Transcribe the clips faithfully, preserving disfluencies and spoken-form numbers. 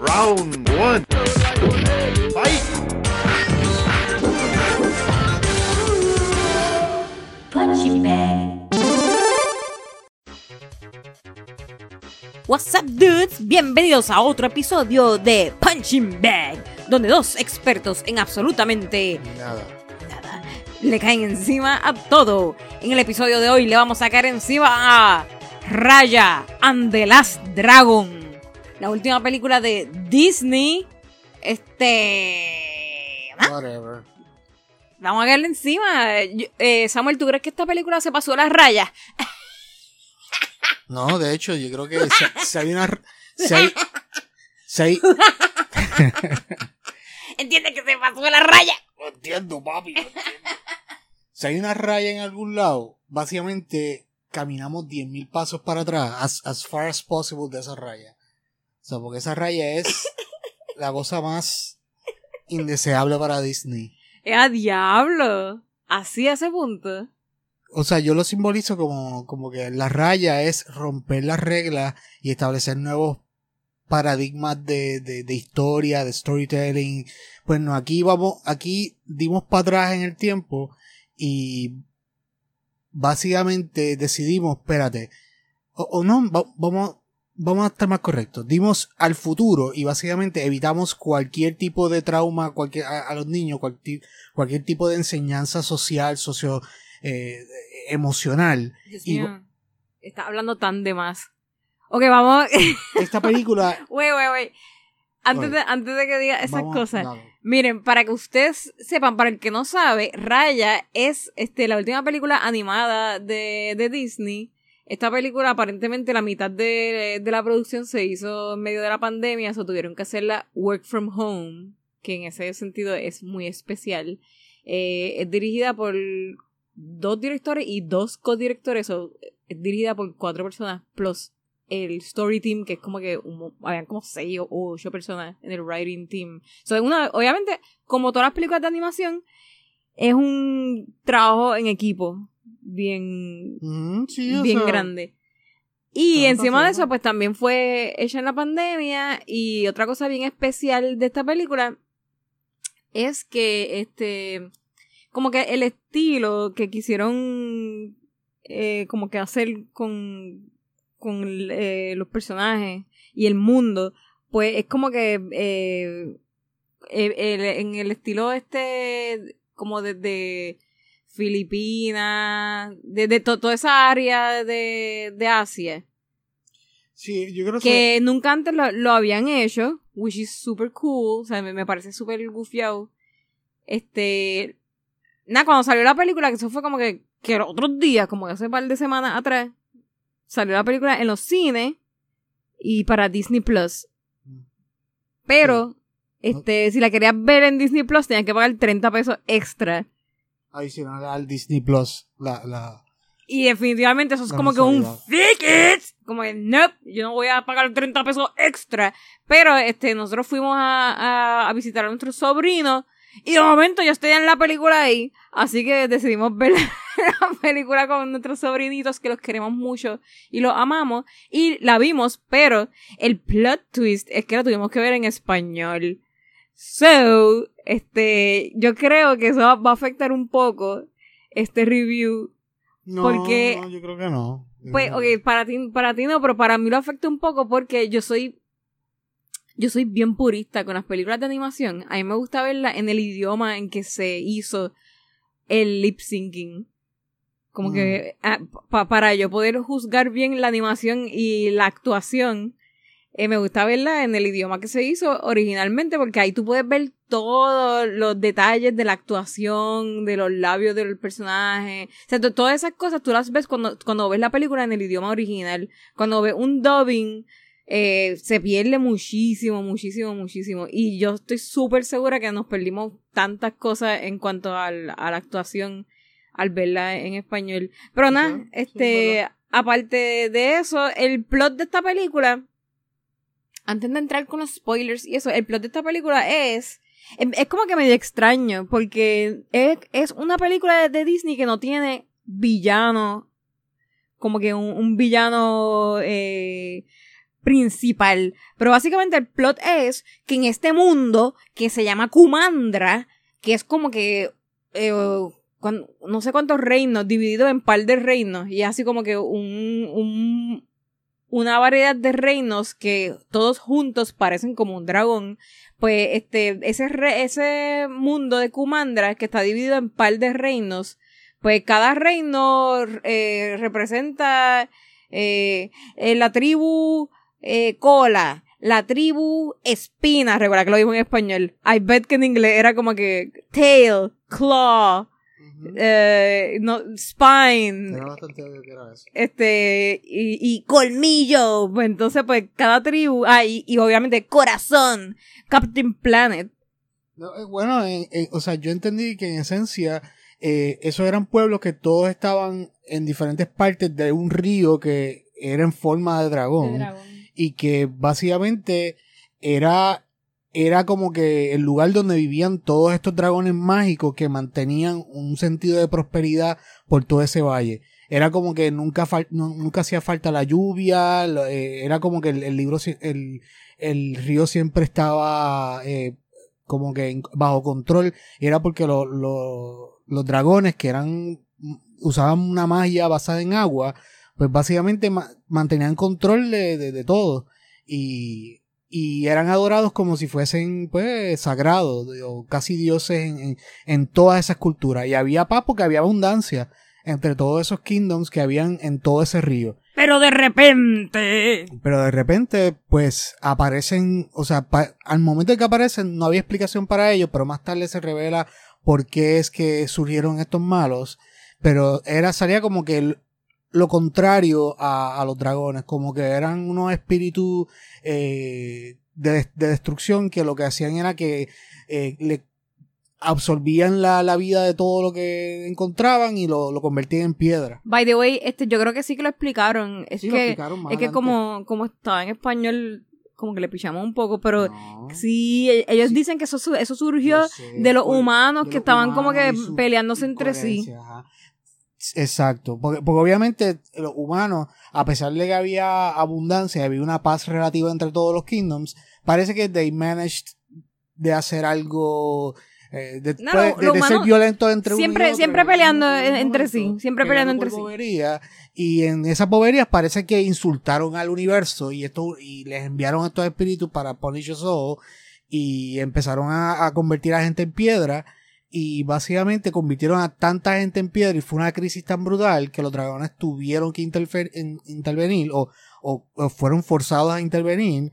Round one. Fight. Punching bag. What's up, dudes? Bienvenidos a otro episodio de Punching Bag, donde dos expertos en absolutamente Nada. nada le caen encima a todo. En el episodio de hoy le vamos a caer encima a Raya and the Last Dragon, la última película de Disney. Este... ¿ah? Whatever. Vamos a caerle encima. Yo- eh, Samuel, ¿tú crees que esta película se pasó las rayas? No, de hecho, yo creo que si, si hay una... Si hay, si hay- ¿Entiendes que se pasó las rayas? No entiendo, papi. No entiendo. Si hay una raya en algún lado, básicamente caminamos diez mil pasos para atrás, as, as far as possible de esa raya. O sea, porque esa raya es la cosa más indeseable para Disney. ¡Eh, a diablo! Así a ese punto. O sea, yo lo simbolizo como, como que la raya es romper las reglas y establecer nuevos paradigmas de, de, de historia, de storytelling. Pues no, aquí vamos, aquí dimos para atrás en el tiempo y básicamente decidimos, espérate, o, o no, va- vamos, vamos a estar más correctos. Dimos al futuro y básicamente evitamos cualquier tipo de trauma cualquier, a, a los niños, cualquier, cualquier tipo de enseñanza social, socio, eh, emocional. Dios Y mío. Está hablando tan de más. Ok, vamos. esta película... Wait, wait, wait. Antes Oye, de, antes de que diga esas vamos- cosas. dale. Miren, para que ustedes sepan, para el que no sabe, Raya es este la última película animada de, de Disney. Esta película, aparentemente, la mitad de, de la producción se hizo en medio de la pandemia, o tuvieron que hacerla work from home, que en ese sentido es muy especial. Eh, es dirigida por dos directores y dos codirectores, o es dirigida por cuatro personas, plus el story team, que es como que un- habían como seis o ocho personas en el writing team. So, es una, obviamente, como todas las películas de animación, es un trabajo en equipo bien, Mm, sí, o bien sea, grande. Y no, encima de no. eso, pues también fue hecha en la pandemia. Y otra cosa bien especial de esta película es que este, como que el estilo que quisieron eh, como que hacer con, con eh, los personajes y el mundo, pues es como que eh, el- el- en el estilo este como desde Filipinas, de, de to- toda esa área de, de Asia, Sí, yo creo que nunca antes lo, lo habían hecho, which is super cool, o sea, me, me parece super gufiado. Este, nada, cuando salió la película, que eso fue como que, que los otros días, como que hace un par de semanas atrás, salió la película en los cines y para Disney Plus. Pero, este, si la querías ver en Disney Plus, tenías que pagar treinta pesos extra. adicional al Disney Plus, la, la, Y definitivamente eso es La como que un mensualidad. fake it. Como que, nope, yo no voy a pagar treinta pesos extra. Pero, este, nosotros fuimos a, a, a visitar a nuestros sobrinos. Y de momento yo estoy en la película ahí. Así que decidimos ver la película con nuestros sobrinitos, que los queremos mucho y los amamos. Y la vimos, pero el plot twist es que la tuvimos que ver en español. So, este, yo creo que eso va a afectar un poco este review. no, Porque- no, yo creo que no. Pues, ok, para ti, para ti no, pero para mí lo afecta un poco porque yo soy, yo soy bien purista con las películas de animación. A mí me gusta verlas en el idioma en que se hizo el lip syncing. Como Mm. que ah, pa- para yo poder juzgar bien la animación y la actuación, eh, me gusta verla en el idioma que se hizo originalmente, porque ahí tú puedes ver todos los detalles de la actuación, de los labios del personaje. O sea, to- todas esas cosas tú las ves cuando, cuando ves la película en el idioma original. Cuando ves un dubbing, eh, se pierde muchísimo, muchísimo, muchísimo. Y yo estoy súper segura que nos perdimos tantas cosas en cuanto al, a la actuación al verla en español. Pero Sí, nada, sí, este, es verdad. aparte de eso, el plot de esta película, antes de entrar con los spoilers y eso, el plot de esta película es, es, es como que medio extraño, porque es, es una película de, de Disney que no tiene villano, como que un, un villano eh, principal. Pero básicamente el plot es que en este mundo que se llama Kumandra, que es como que eh, cuando, no sé cuántos reinos, divididos en par de reinos, y es así como que un, un una variedad de reinos que todos juntos parecen como un dragón. Pues este ese re, ese mundo de Kumandra, que está dividido en par de reinos, pues cada reino eh, representa eh, eh, la tribu eh, Cola, la tribu Espina, recuerda que lo dijo en español. I bet que en inglés era como que Tail, Claw, uh-huh. eh, no, Spine, era bastante obvio que era eso. Este, y, y Colmillo. Pues entonces, pues cada tribu, ah, y, y obviamente Corazón, Captain Planet. No, eh, bueno, eh, eh, o sea, yo entendí que en esencia eh, esos eran pueblos que todos estaban en diferentes partes de un río que era en forma de dragón, de dragón. Y que básicamente era, era como que el lugar donde vivían todos estos dragones mágicos que mantenían un sentido de prosperidad por todo ese valle. Era como que nunca, fal- no, nunca hacía falta la lluvia, lo, eh, era como que el, el libro, el, el río siempre estaba eh, como que en, bajo control, y era porque lo, lo, los dragones que eran usaban una magia basada en agua, pues básicamente ma- mantenían control de, de, de todo, y, y eran adorados como si fuesen pues sagrados o casi dioses en, en, en todas esas culturas, y había paz porque había abundancia entre todos esos kingdoms que habían en todo ese río. Pero de repente... Pero de repente, pues, aparecen, o sea, pa- al momento en que aparecen no había explicación para ellos, pero más tarde se revela por qué es que surgieron estos malos, pero era, salía como que el, lo contrario a, a los dragones, como que eran unos espíritus eh, de, de destrucción que lo que hacían era que eh, le absorbían la, la vida de todo lo que encontraban y lo, lo convertían en piedra. By the way, este, yo creo que sí que lo explicaron. Es Sí, lo que, explicaron más es que adelante. como, como estaba en español, como que le pichamos un poco, pero No. sí, e- ellos Sí. dicen que eso, su- eso surgió Yo sé, de los por- humanos de que los estaban como que humanos y su peleándose entre sí. incoherencia, ajá. Exacto, porque, porque obviamente los humanos, a pesar de que había abundancia, había una paz relativa entre todos los kingdoms, parece que they managed de hacer algo eh, de, No, de- lo- de- los de ser humanos violentos entre siempre- uno y otro, siempre en peleando un- en un entre sí, momento, siempre peleando peleando entre por sí. boberías, y en esas boberías parece que insultaron al universo y esto y les enviaron estos espíritus para punish us all, y empezaron a, a convertir a gente en piedra, y básicamente convirtieron a tanta gente en piedra, y fue una crisis tan brutal que los dragones tuvieron que interfer- en- intervenir o, o, o fueron forzados a intervenir,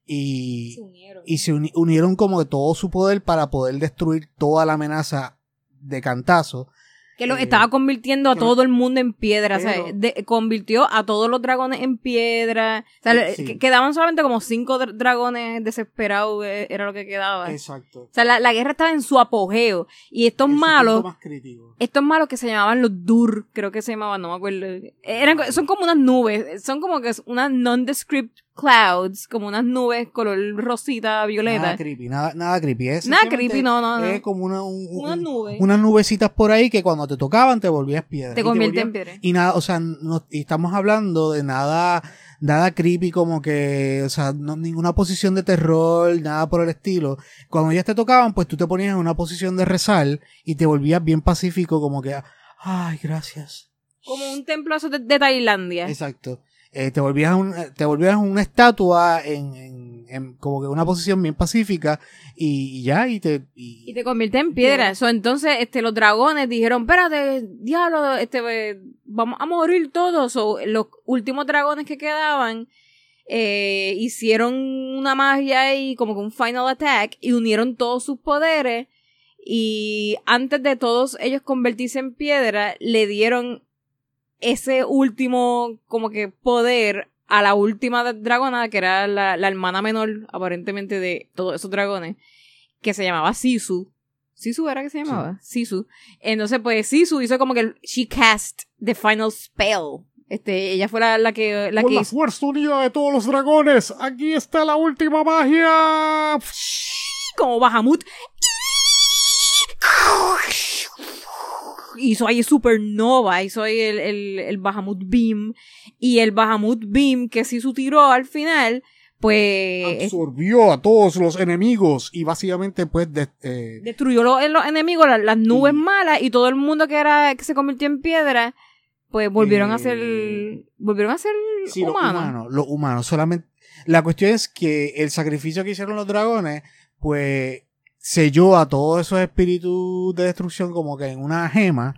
y, Se unieron. y se uni- unieron como de todo su poder para poder destruir toda la amenaza de cantazo. Que lo eh, estaba convirtiendo a que- todo el mundo en piedra. pero- o sea, de- convirtió a todos los dragones en piedra. O sea, le- Sí. que- quedaban solamente como cinco dra- dragones desesperados, eh, era lo que quedaba. Exacto. O sea, la, la guerra estaba en su apogeo. Y estos Es su malos, punto más crítico. estos malos que se llamaban los Dur, creo que se llamaban, no me acuerdo. Eran, son como unas nubes, son como que unas nondescript clouds, como unas nubes color rosita, violeta. Nada creepy, nada, nada creepy. Es Nada sencillamente- creepy, no, no, no. Es como una, un- un- Unas nubes. unas nubecitas por ahí que cuando te tocaban te volvías piedra. Te Y convierte volvías- en piedra. Y nada, o sea, no, y estamos hablando de nada, nada creepy como que, o sea, no, ninguna posición de terror, nada por el estilo. Cuando ellas te tocaban, pues tú te ponías en una posición de rezar y te volvías bien pacífico, como que, ay, gracias. Como un templo eso de, de Tailandia. Exacto. Eh, te volvías un, te volvías una estatua en, en, en como que una posición bien pacífica, y, y ya, y te... Y, Y te convierte en piedra. So, entonces, este, los dragones dijeron, espérate, diablo, este, eh, vamos a morir todos. So, los últimos dragones que quedaban eh, hicieron una magia y como que un final attack y unieron todos sus poderes. Y antes de todos ellos convertirse en piedra, le dieron ese último como que poder a la última dragona, que era la, la hermana menor, aparentemente, de todos esos dragones, que se llamaba Sisu. ¿Sisu era que se llamaba? Sí. Sisu. Entonces, pues, Sisu hizo como que she cast the final spell. Este, ella fue la, la que... La Con que la hizo- fuerza unida de todos los dragones, aquí está la última magia. como Bahamut. hizo ahí Supernova, hizo ahí el, el, el Bahamut Beam, y el Bahamut Beam que sí su tiró al final, pues... absorbió a todos los enemigos y básicamente pues de, eh, destruyó los, los enemigos, las, las nubes y... malas, y todo el mundo que era que se convirtió en piedra, pues volvieron eh... a ser volvieron a ser sí, humanos. Los humanos, los humanos, solamente la cuestión es que el sacrificio que hicieron los dragones, pues selló a todos esos espíritus de destrucción como que en una gema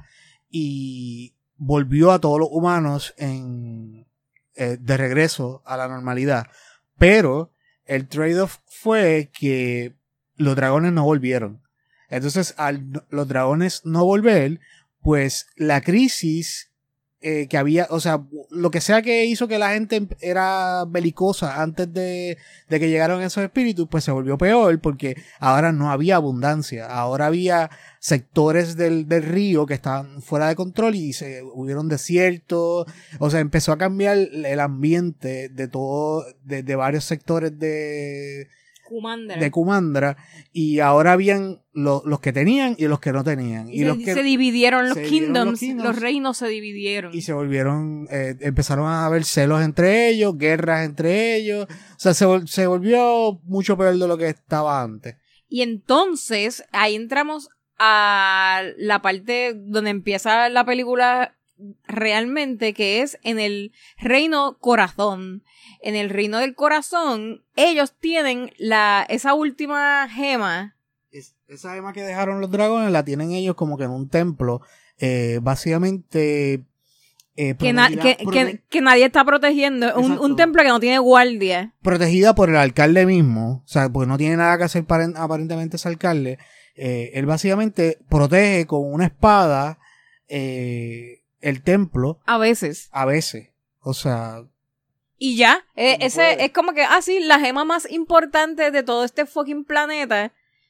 y volvió a todos los humanos en eh, de regreso a la normalidad. Pero el trade-off fue que los dragones no volvieron. Entonces, al los dragones no volver, pues la crisis eh, que había, o sea, lo que sea que hizo que la gente era belicosa antes de, de que llegaron esos espíritus, pues se volvió peor porque ahora no había abundancia. Ahora había sectores del, del río que estaban fuera de control y se hubieron desiertos. O sea, empezó a cambiar el ambiente de todo, de, de varios sectores de Kumandra. de Kumandra, y ahora habían lo, los que tenían y los que no tenían. Y se, los que se dividieron los se kingdoms, dividieron los kingdoms, los reinos se dividieron. Y se volvieron, eh, empezaron a haber celos entre ellos, guerras entre ellos. O sea, se, se volvió mucho peor de lo que estaba antes. Y entonces, ahí entramos a la parte donde empieza la película realmente, que es en el reino corazón. En el reino del corazón, ellos tienen la esa última gema. Es, esa gema que dejaron los dragones la tienen ellos como que en un templo, eh, básicamente eh, que, na- que, prote- que, que nadie está protegiendo. Un, un templo que no tiene guardia. Protegida por el alcalde mismo, o sea, porque no tiene nada que hacer para, aparentemente ese alcalde. Eh, él básicamente protege con una espada eh, el templo. A veces. A veces. O sea... Y ya, eh, no ese puede. es como que, ah, sí, la gema más importante de todo este fucking planeta.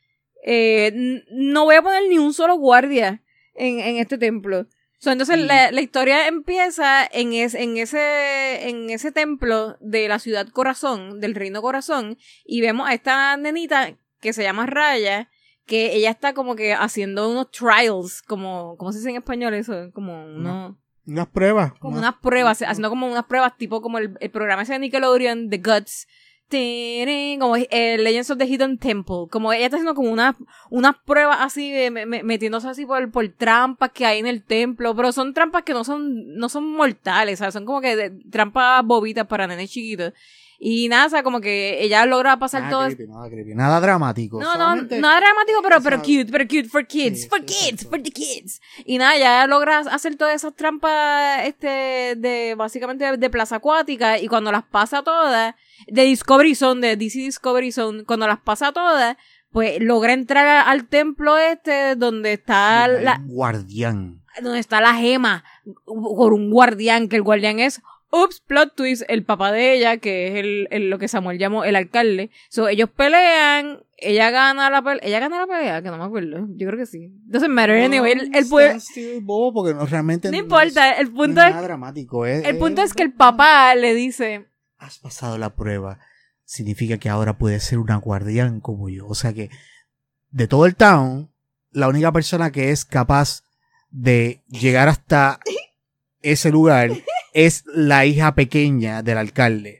Eh, n- no voy a poner ni un solo guardia en, en este templo. So, entonces Sí. la, la historia empieza en, es, en, ese, en ese templo de la ciudad corazón, del reino corazón, y vemos a esta nenita que se llama Raya, que ella está como que haciendo unos trials, como, ¿cómo se dice en español eso? Como unos... Unas pruebas. Como unas unas pruebas, haciendo como unas pruebas tipo como el, el programa ese de Nickelodeon, The Guts, tirin, como eh, Legends of the Hidden Temple, como ella está haciendo como unas unas pruebas así, de, me, me, metiéndose así por, por trampas que hay en el templo, pero son trampas que no son no son mortales, o sea, son como que de, trampas bobitas para nenes chiquitos. Y nada, o sea, como que ella logra pasar nada todo... Creepy, nada creepy, nada dramático. No, solamente... no, nada dramático, pero, pero esa... cute, pero cute, for kids, sí, for sí, kids, exacto. for the kids. Y nada, ya logra hacer todas esas trampas, este, de, básicamente de, de plaza acuática, y cuando las pasa todas, de Discovery Zone, de D C Discovery Zone, cuando las pasa todas, pues logra entrar a, al templo este, donde está Hay la, un guardián. donde está la gema, por un guardián, que el guardián es... Ups, plot twist, el papá de ella, que es el, el lo que Samuel llamó el alcalde. So, ellos pelean, ella gana la pelea. ¿Ella gana la pelea? Que no me acuerdo. Yo creo que sí. Doesn't matter, anyway. El, el pu- Bobo porque no, realmente no no importa, es, el punto no es es... nada dramático. Es, El punto es, es que el papá le dice... Has pasado la prueba. Significa que ahora puedes ser una guardián como yo. O sea que de todo el town, la única persona que es capaz de llegar hasta ese lugar es la hija pequeña del alcalde.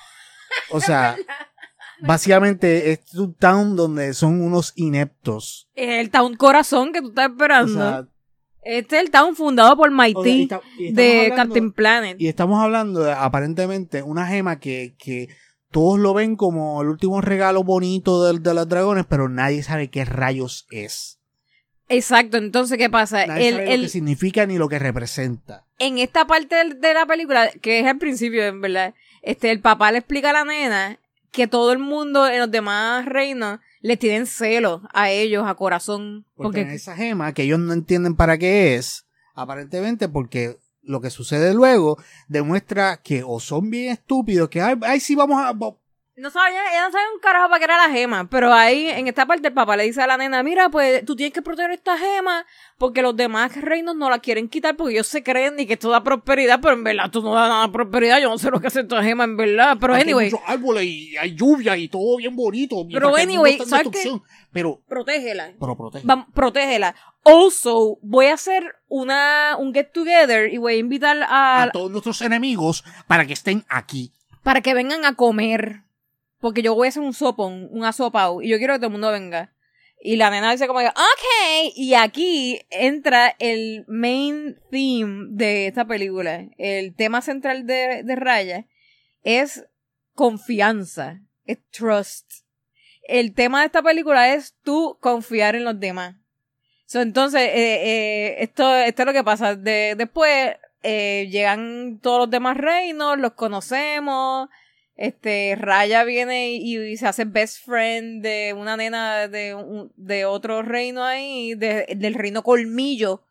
O sea, básicamente es un town donde son unos ineptos. Es el town corazón que tú estás esperando. O sea, este es el town fundado por o sea, y Mighty está- y estamos de hablando- Captain Planet. Y estamos hablando de aparentemente una gema que, que todos lo ven como el último regalo bonito de, de los dragones, pero nadie sabe qué rayos es. Exacto, entonces, ¿qué pasa? Nadie El, sabe lo el, que significa ni lo que representa. en esta parte del- de la película, que es al principio, en verdad, este, el papá le explica a la nena que todo el mundo en los demás reinos les tienen celos a ellos, a corazón. Por Porque tener esa gema que ellos no entienden para qué es, aparentemente porque lo que sucede luego demuestra que o son bien estúpidos, que ay, ay sí vamos a... No sabía, ella no sabía un carajo para qué era la gema, pero ahí, en esta parte, el papá le dice a la nena, mira, pues, tú tienes que proteger esta gema, porque los demás reinos no la quieren quitar, porque ellos se creen y que esto da prosperidad, pero en verdad esto no da nada de prosperidad, yo no sé lo que hace esta gema, en verdad, pero Aquí anyway. Hay muchos árboles y hay lluvia y todo bien bonito. Pero anyway, ¿sabes qué? Pero, Protégela. pero protege. Va, protégela. Also, voy a hacer una, un get together y voy a invitar a, A todos nuestros enemigos para que estén aquí. para que vengan a comer. Porque yo voy a hacer un sopón, un asopao, y yo quiero que todo el mundo venga. Y la nena dice como que, ok, y aquí entra el main theme de esta película. El tema central de, de Raya es confianza, es trust. El tema de esta película es tú confiar en los demás. So, entonces, eh, eh, esto, esto es lo que pasa. De, después eh, llegan todos los demás reinos, los conocemos. Este, Raya viene y, y se hace best friend de una nena de, un, de otro reino ahí, de, del reino Colmillo.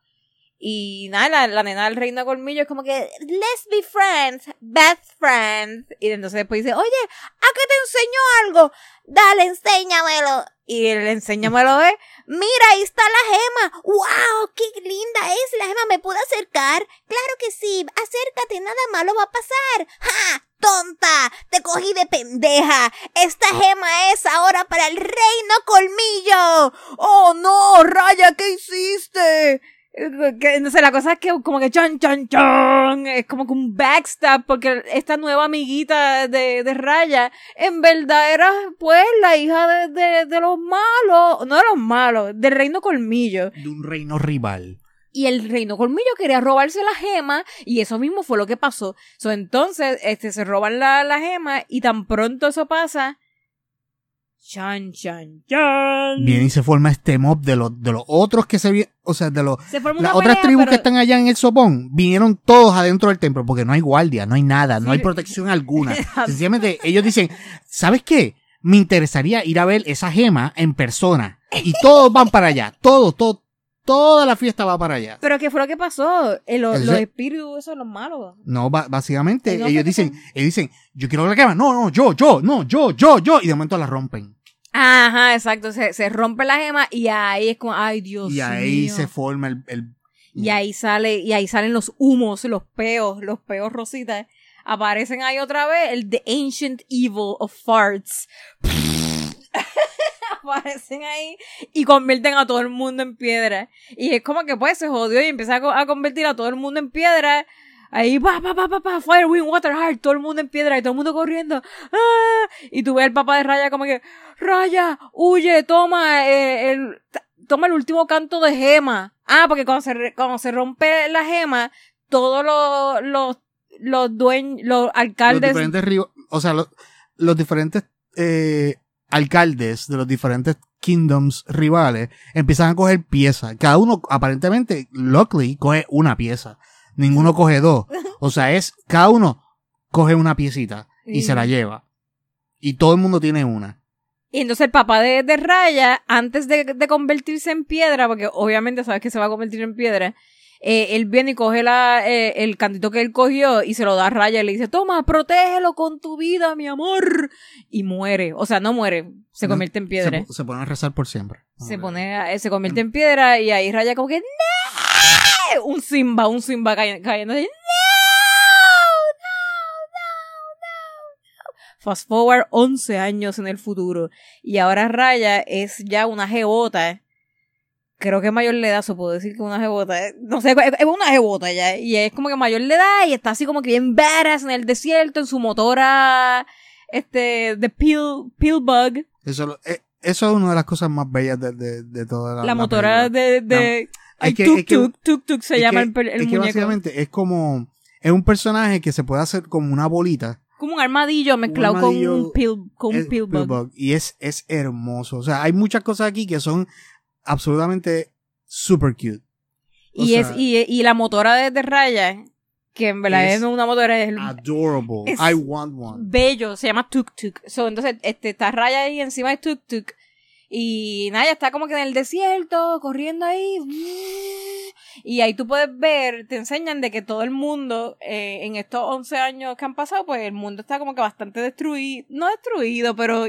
Y nada, la, la nena del reino Colmillo es como que, let's be friends, best friends. Y entonces después dice, oye, ¿a qué te enseño algo? Dale, enséñamelo. Y el enséñamelo es, mira, ahí está la gema. ¡Wow! ¡Qué linda es la gema! ¿Me puedo acercar? Claro que sí. Acércate, nada malo va a pasar. ¡Ja! ¡Tonta! Te cogí de pendeja. Esta gema es ahora para el reino Colmillo. ¡Oh, no! Raya, ¿qué hiciste? Que, no sé, la cosa es que como que chan, chan, chan, es como que un backstab, porque esta nueva amiguita de, de Raya, en verdad era, pues, la hija de, de, de los malos, no de los malos, del reino Colmillo. De un reino rival. Y el reino Colmillo quería robarse la gema, y eso mismo fue lo que pasó. So, entonces, este, se roban la, la gema, y tan pronto eso pasa, chan, chan, chan. Viene y se forma este mob de los, de los otros que se vienen, o sea, de los, Se forma las una otras pelea, tribus pero- que están allá en el sopón, vinieron todos adentro del templo, porque no hay guardia, no hay nada, no Sí. hay protección alguna. Sencillamente, ellos dicen, ¿sabes qué? Me interesaría ir a ver esa gema en persona. Y todos van para allá, todos, todos, toda la fiesta va para allá. Pero ¿qué fue lo que pasó? Eh, lo- El los re- espíritus, esos, los malos. No, ba- básicamente, No, ellos porque dicen, son- ellos dicen, yo quiero ver la gema, no, no, yo, yo, no, yo, yo, yo, y de momento la rompen. Ajá, exacto. Se, se rompe la gema y ahí es como, ay, Dios Y ahí mío. se forma el, el Y ahí sale, y ahí salen los humos, los peos, los peos rositas. Aparecen ahí otra vez el The Ancient Evil of Farts. Aparecen ahí y convierten a todo el mundo en piedra. Y es como que pues se jodió y empieza a, co- a convertir a todo el mundo en piedra. Ahí, pa, pa, pa, pa, pa, Fire, Wind, Water, Heart, todo el mundo en piedra y todo el mundo corriendo. ¡Ah! Y tú ves al papá de Raya como que, Raya, huye, toma eh, el, t- toma el último canto de gema. Ah, porque cuando se, re- cuando se rompe la gema, todos los, los, los dueños, los los alcaldes. diferentes ríos, o sea, los, los diferentes eh, alcaldes de los diferentes kingdoms rivales empiezan a coger piezas. Cada uno, aparentemente, luckily, coge una pieza. Ninguno coge dos. O sea, es, cada uno coge una piecita y Sí. se la lleva. Y todo el mundo tiene una. Y entonces el papá de, de Raya, antes de, de convertirse en piedra, porque obviamente sabes que se va a convertir en piedra, eh, él viene y coge la, eh, el cantito que él cogió y se lo da a Raya y le dice, toma, protégelo con tu vida, mi amor. Y muere. O sea, no muere, se No, convierte en piedra. Se, se ponen a rezar por siempre. Se pone, a- se convierte en piedra y ahí Raya como que, ¡no! Un Simba, un Simba cay- cayendo así, ¡no! Fast forward once años en el futuro. Y ahora Raya es ya una jebota. Creo que mayor de edad, se puedo decir que una jebota. eh, No sé, es es una jebota ya. Y es como que mayor de edad y está así como que bien badass en el desierto, en su motora, este, de Peel, Peelbug. Eso, lo- eh, eso es una de las cosas más bellas de, de, de toda la La, motora película. de, de, ay, es que- tuk, es que- tuk, tuk, tuk, se Es llama que- el, pe- el es que muñeco. básicamente es como, es un personaje que se puede hacer como una bolita. Como un armadillo mezclado Un con armadillo, un peel, con un Es Peelbug. Peelbug, y es, es hermoso. O sea, hay muchas cosas aquí que son absolutamente super cute. O Y, sea, es, y, y la motora de, de Raya, que en verdad es es una motora, es el- adorable. es- I want one. bello, se llama Tuk Tuk. So, entonces, este, está Raya ahí encima de Tuk Tuk. Y Naya está como que en el desierto, corriendo ahí. Y ahí tú puedes ver, te enseñan de que todo el mundo, eh, en estos once años que han pasado, pues el mundo está como que bastante destruido, no destruido, pero...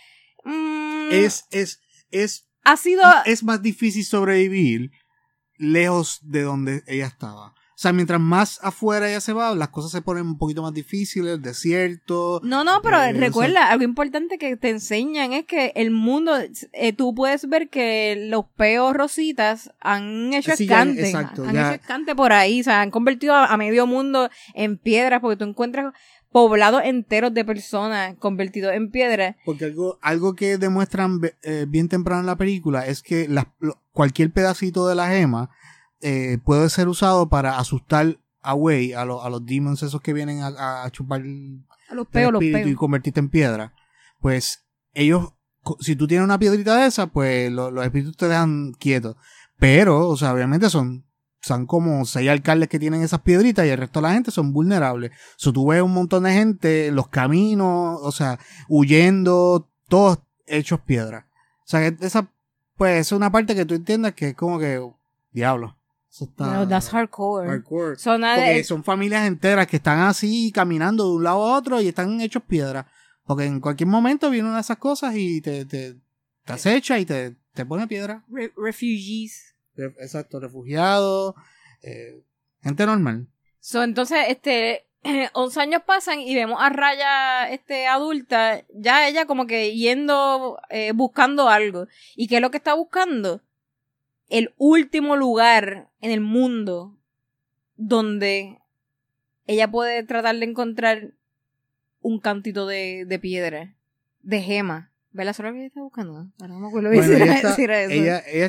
Mm, Es, es, es, ha sido... es más difícil sobrevivir lejos de donde ella estaba. O sea, mientras más afuera ella se va, las cosas se ponen un poquito más difíciles, el desierto. No, no, pero eh, recuerda, o sea, algo importante que te enseñan es que el mundo, eh, tú puedes ver que los peos rositas han hecho Sí, ya, escante, exacto, han ya. hecho escante por ahí, o sea, han convertido a, a medio mundo en piedras, porque tú encuentras poblados enteros de personas convertidos en piedras. Porque algo, algo que demuestran eh, bien temprano en la película es que las, lo, cualquier pedacito de la gema eh, puede ser usado para asustar away a, lo, a los demons esos que vienen a, a chupar A los peos, los espíritu peos. y convertirte en piedra. Pues ellos, si tú tienes una piedrita de esa, pues lo, los espíritus te dejan quietos. Pero, o sea, obviamente son, son como seis alcaldes que tienen esas piedritas y el resto de la gente son vulnerables. O sea, tú ves un montón de gente, los caminos, o sea, huyendo, todos hechos piedra. O sea, que esa, pues, es una parte que tú entiendas que es como que, diablo. Eso está No, that's hardcore. hardcore. So, nada, Porque eh, son familias enteras que están así caminando de un lado a otro y están hechos piedra. Porque en cualquier momento viene una de esas cosas y te, te, te acecha y te, te pone piedra. re- refugees. Re- Exacto, refugiados, eh, gente normal. So, entonces, este, once años pasan y vemos a Raya, este, adulta, ya ella como que yendo, eh, buscando algo. ¿Y qué es lo que está buscando? El último lugar en el mundo donde ella puede tratar de encontrar un cantito de, de piedra, de gema. ¿Verdad? ¿Eso es lo que ella está buscando? Ahora no me acuerdo Bueno, si ella era, está- si era eso. ella, ella,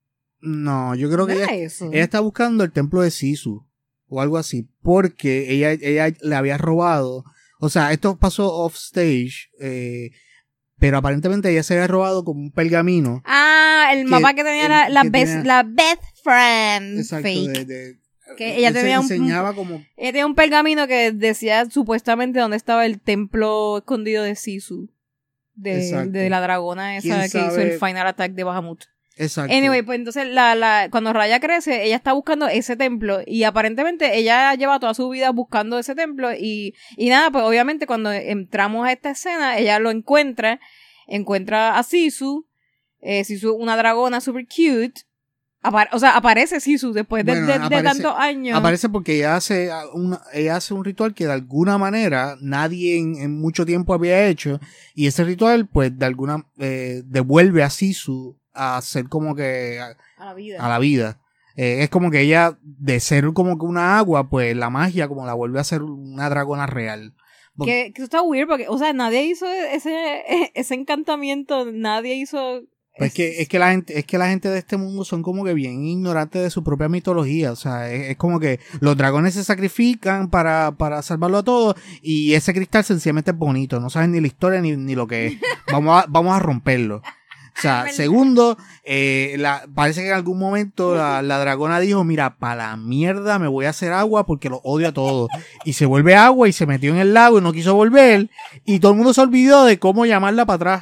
no, yo creo que ¿No ella, era eso? ella está buscando el templo de Sisu o algo así, porque ella, ella le había robado, o sea, esto pasó off stage, eh, pero aparentemente ella se había robado como un pergamino. Ah, el que- mapa que tenía el- la, la, que best, tenía- la best friend Exacto, fake. de, de- Que ella se tenía un- enseñaba como Ella tenía un pergamino que decía supuestamente dónde estaba el templo escondido de Sisu. De, Exacto. de la dragona esa ¿Quién que hizo sabe? el final attack de Bahamut. exacto. Anyway, pues entonces la, la, cuando Raya crece, ella está buscando ese templo y aparentemente ella lleva toda su vida buscando ese templo y, y nada, pues obviamente cuando entramos a esta escena, ella lo encuentra, encuentra a Sisu, eh, Sisu una dragona super cute, Apar- o sea, aparece Sisu después de, Bueno, de- de aparece- tantos años. Aparece porque ella hace una, ella hace un ritual que de alguna manera nadie en, en mucho tiempo había hecho y ese ritual pues de alguna eh, devuelve a Sisu a ser como que a, a la vida. a la vida. Eh, es como que ella de ser como que una agua pues la magia como la vuelve a ser una dragona real. Porque- Que, que eso está weird porque, o sea, nadie hizo ese, ese encantamiento, nadie hizo... Pues es que, es que la gente, es que la gente de este mundo son como que bien ignorantes de su propia mitología. O sea, es, es como que los dragones se sacrifican para, para salvarlo a todos. Y ese cristal sencillamente es bonito. No saben ni la historia ni, ni lo que es. Vamos a, vamos a romperlo. O sea, ¿Verdad? segundo, eh, la, parece que en algún momento la, la dragona dijo, mira, para la mierda me voy a hacer agua porque los odio a todos. Y se vuelve agua y se metió en el lago y no quiso volver. Y todo el mundo se olvidó de cómo llamarla para atrás.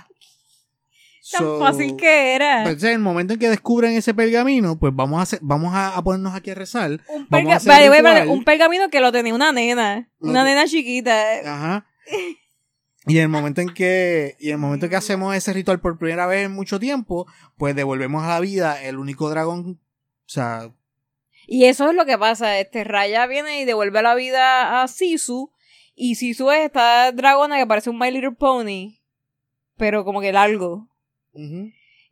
Tan So, fácil que era. pues, en el momento en que descubren ese pergamino, pues vamos a hacer, vamos a, a ponernos aquí a rezar. un, vamos a perga- hacer vale, vale, ritual. vale, un pergamino que lo tenía una nena. Lo Una que- nena chiquita. Ajá. Y en el momento en que, y en el momento en que hacemos ese ritual por primera vez en mucho tiempo, pues devolvemos a la vida el único dragón, o sea, Y eso es lo que pasa. Este Raya viene y devuelve la vida a Sisu. Y Sisu es esta dragona que parece un My Little Pony. Pero como que largo. ujú.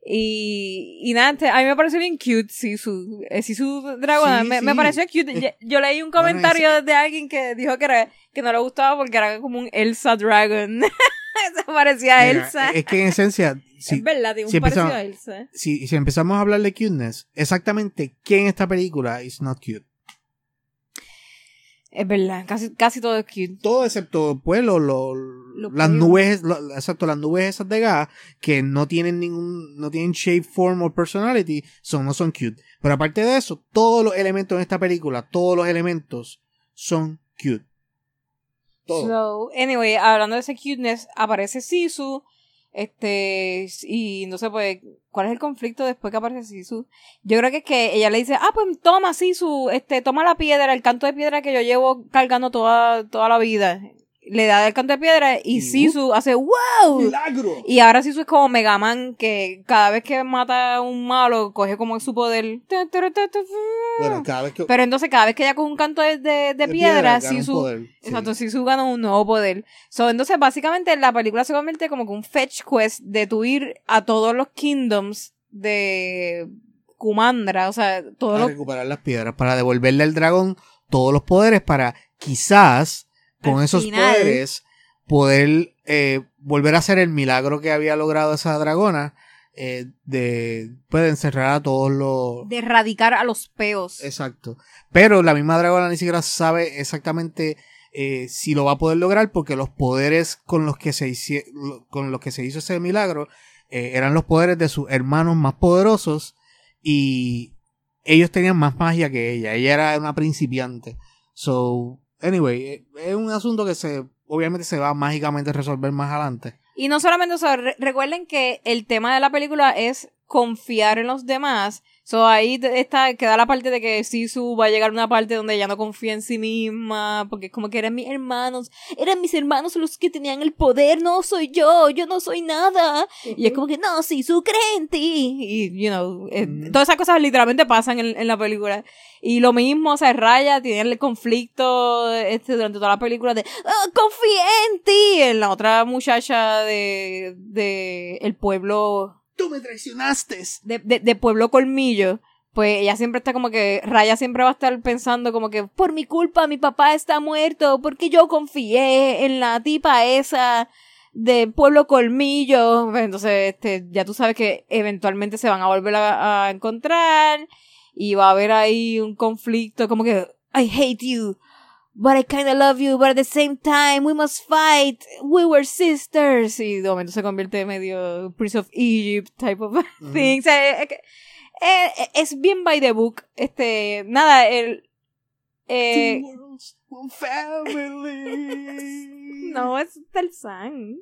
Y, y nada, este, a mí me pareció bien cute Sisu. Eh, Sisu dragona. Sí, me, sí. me pareció cute. Es- Yo, yo leí un comentario ese- de alguien que dijo que, era, que no le gustaba porque era como un Elsa Dragon. Se parecía a Mira, Elsa. es que en esencia, si, es verdad, tiene un si parecido empezamos- a Elsa. si, si empezamos a hablar de cuteness, exactamente quién en esta película is not cute. Es verdad, casi, casi todo es cute. Todo excepto pues lo, lo- Los las pelos. nubes lo- exacto las nubes esas de gas que no tienen ningún no tienen shape, form o personality son no son cute, pero aparte de eso todos los elementos en esta película todos los elementos son cute. Todo. So, anyway, hablando de ese cuteness, aparece Sisu. Este, y no sé, pues, ¿cuál es el conflicto después que aparece Sisu? Yo creo que es que ella le dice, ah, pues toma Sisu, este, toma la piedra, el canto de piedra que yo llevo cargando toda, toda la vida. Le da el canto de piedra y, y Sisu uh, hace ¡wow! ¡Milagro! Y ahora Sisu es como Mega Man, que cada vez que mata a un malo, coge como su poder. Bueno, cada vez que... Pero entonces cada vez que ella coge un canto de, de, de, de piedra, piedra Sisu, sí. Exacto, Sisu gana un nuevo poder. So, entonces básicamente la película se convierte como que un fetch quest de tu ir a todos los kingdoms de Kumandra, o sea, todos para los... recuperar las piedras, para devolverle al dragón todos los poderes para quizás... con al esos final, poderes poder eh, volver a hacer el milagro que había logrado esa dragona eh, de puede encerrar a todos los... de erradicar a los peos. Exacto. Pero la misma dragona ni siquiera sabe exactamente eh, si lo va a poder lograr porque los poderes con los que se hizo, con los que se hizo ese milagro eh, eran los poderes de sus hermanos más poderosos y ellos tenían más magia que ella. Ella era una principiante. So... Anyway, es un asunto que se obviamente se va a mágicamente resolver más adelante. Y no solamente eso, re- recuerden que el tema de la película es confiar en los demás. So ahí está, queda la parte de que Sisu va a llegar a una parte donde ella no confía en sí misma, porque es como que eran mis hermanos, eran mis hermanos los que tenían el poder, no soy yo, yo no soy nada. Uh-huh. Y es como que, no, Sisu cree en ti. Y, you know, eh, uh-huh. todas esas cosas literalmente pasan en, en la película. Y lo mismo, o sea, Raya tiene el conflicto este, durante toda la película de, oh, confía en ti. En la otra muchacha de, de el pueblo... ¡Tú me traicionaste! De, de, de Pueblo Colmillo, pues ella siempre está como que, Raya siempre va a estar pensando como que, por mi culpa mi papá está muerto, porque yo confié en la tipa esa de Pueblo Colmillo. Entonces, este, ya tú sabes que eventualmente se van a volver a, a encontrar y va a haber ahí un conflicto como que, I hate you. But I kinda love you, but at the same time, we must fight. We were sisters. Y de momento se convierte medio Prince of Egypt type of mm-hmm. thing. O sea, es, es, es bien by the book. Este, nada, el... Eh, Two worlds, one family. No, es Tarzán.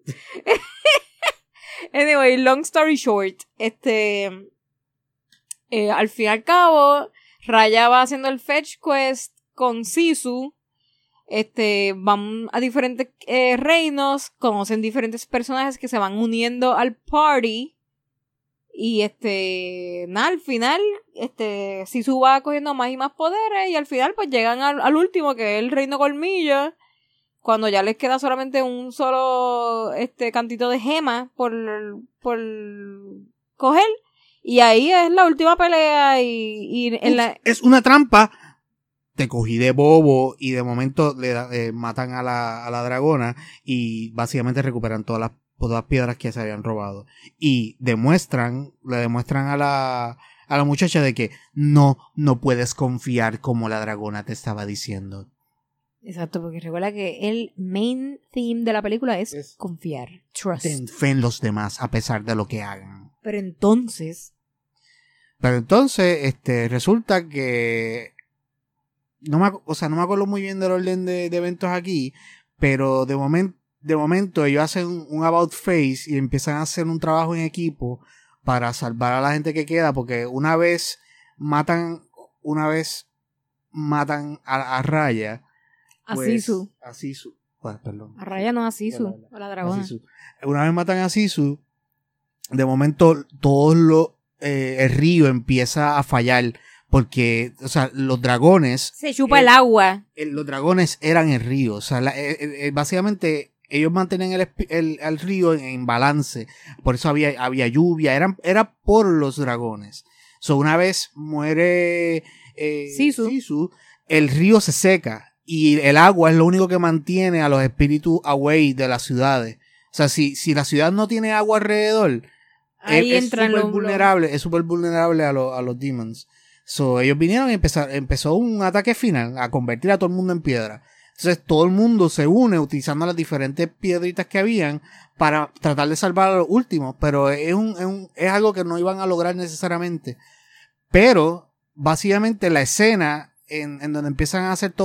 Anyway, long story short, este... Eh, al fin y al cabo, Raya va haciendo el fetch quest con Sisu. Este, van a diferentes eh, reinos, conocen diferentes personajes que se van uniendo al party y este, nada, al final este, Sisu va cogiendo más y más poderes y al final pues llegan al, al último que es el Reino Colmillo, cuando ya les queda solamente un solo este cantito de gema por, por coger y ahí es la última pelea y, y en la... es una trampa. Te cogí de bobo y de momento le eh, matan a la, a la dragona y básicamente recuperan todas las, todas las piedras que se habían robado. Y demuestran, le demuestran a la, a la muchacha de que no, no puedes confiar como la dragona te estaba diciendo. Exacto, porque recuerda que el main theme de la película es, es confiar, trust. Ten fe en los demás a pesar de lo que hagan. Pero entonces... Pero entonces, este, resulta que... No me, o sea, no me acuerdo muy bien del orden de, de eventos aquí, pero de, momen, de momento ellos hacen un, un about face y empiezan a hacer un trabajo en equipo para salvar a la gente que queda, porque una vez matan, una vez matan a, a Raya. A pues, Sisu. A Sisu. Bueno, perdón. A Raya no, a Sisu. La, la, a la dragona. A Sisu. Una vez matan a Sisu, de momento todo lo, eh, el río empieza a fallar. Porque, o sea, los dragones... Se chupa el, el agua. El, los dragones eran el río. O sea, la, el, el, básicamente ellos mantenían el, el, el río en, en balance. Por eso había, había lluvia. Eran, era por los dragones. So, una vez muere eh, Sisu. Sisu, el río se seca. Y el agua es lo único que mantiene a los espíritus away de las ciudades. O sea, si, si la ciudad no tiene agua alrededor, ahí es súper vulnerable, es súper vulnerable a, lo, a los demons. So, ellos vinieron y empezar, empezó un ataque final a convertir a todo el mundo en piedra. Entonces todo el mundo se une utilizando las diferentes piedritas que habían para tratar de salvar a los últimos, pero es, un, es, un, es algo que no iban a lograr necesariamente. Pero básicamente la escena en, en donde empiezan a hacer todo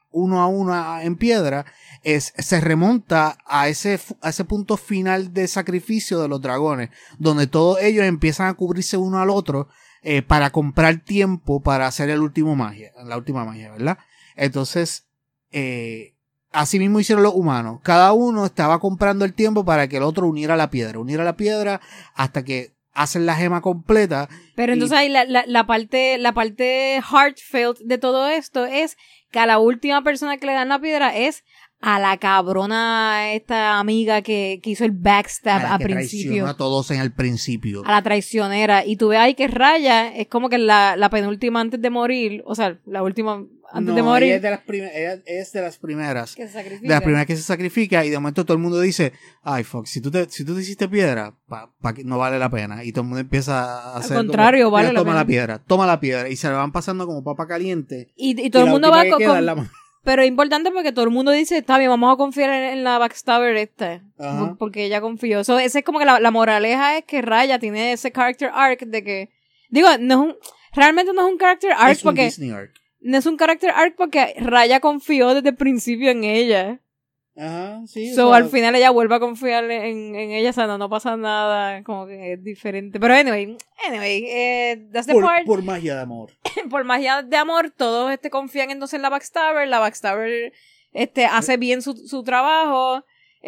uno a uno en piedra, es, se remonta a ese, a ese punto final de sacrificio de los dragones, donde todos ellos empiezan a cubrirse uno al otro eh, para comprar tiempo para hacer el último magia, la última magia, ¿verdad? Entonces, eh, así mismo hicieron los humanos. Cada uno estaba comprando el tiempo para que el otro uniera la piedra, uniera la piedra hasta que hacen la gema completa. Pero y... entonces ahí la, la, la parte, la parte heartfelt de todo esto es que a la última persona que le dan la piedra es a la cabrona esta amiga que, que hizo el backstab a, a que principio. traicionó a todos en el principio. A la traicionera. Y tú ves ahí que Raya es como que la, la penúltima antes de morir. O sea, la última antes no, de morir. Ella es de las, prim- ella es de las primeras. Que se sacrifica. De las primeras que se sacrifica y de momento todo el mundo dice, ay fuck, si tú te, si tú te hiciste piedra, pa, pa, no vale la pena. Y todo el mundo empieza a hacer... Al contrario, como, vale la toma pena. la piedra, toma la piedra. Y se la van pasando como papa caliente. Y, y todo y el mundo va con... con... La... Pero es importante porque todo el mundo dice, está bien, vamos a confiar en, en la backstabber esta. Ajá. Porque ella confió. So, ese es como que la, la moraleja es que Raya tiene ese character arc de que... Digo, no es un... Realmente no es un character arc es un porque... Disney arc. No es un character arc porque Raya confió desde el principio en ella. Ajá, sí. So, o sea, al final ella vuelve a confiar en, en ella, o sea, no, no pasa nada, como que es diferente. Pero anyway, anyway, eh, that's the por, part. por magia de amor. Por magia de amor, todos este confían entonces en la backstabber, la backstabber este hace bien su, su trabajo.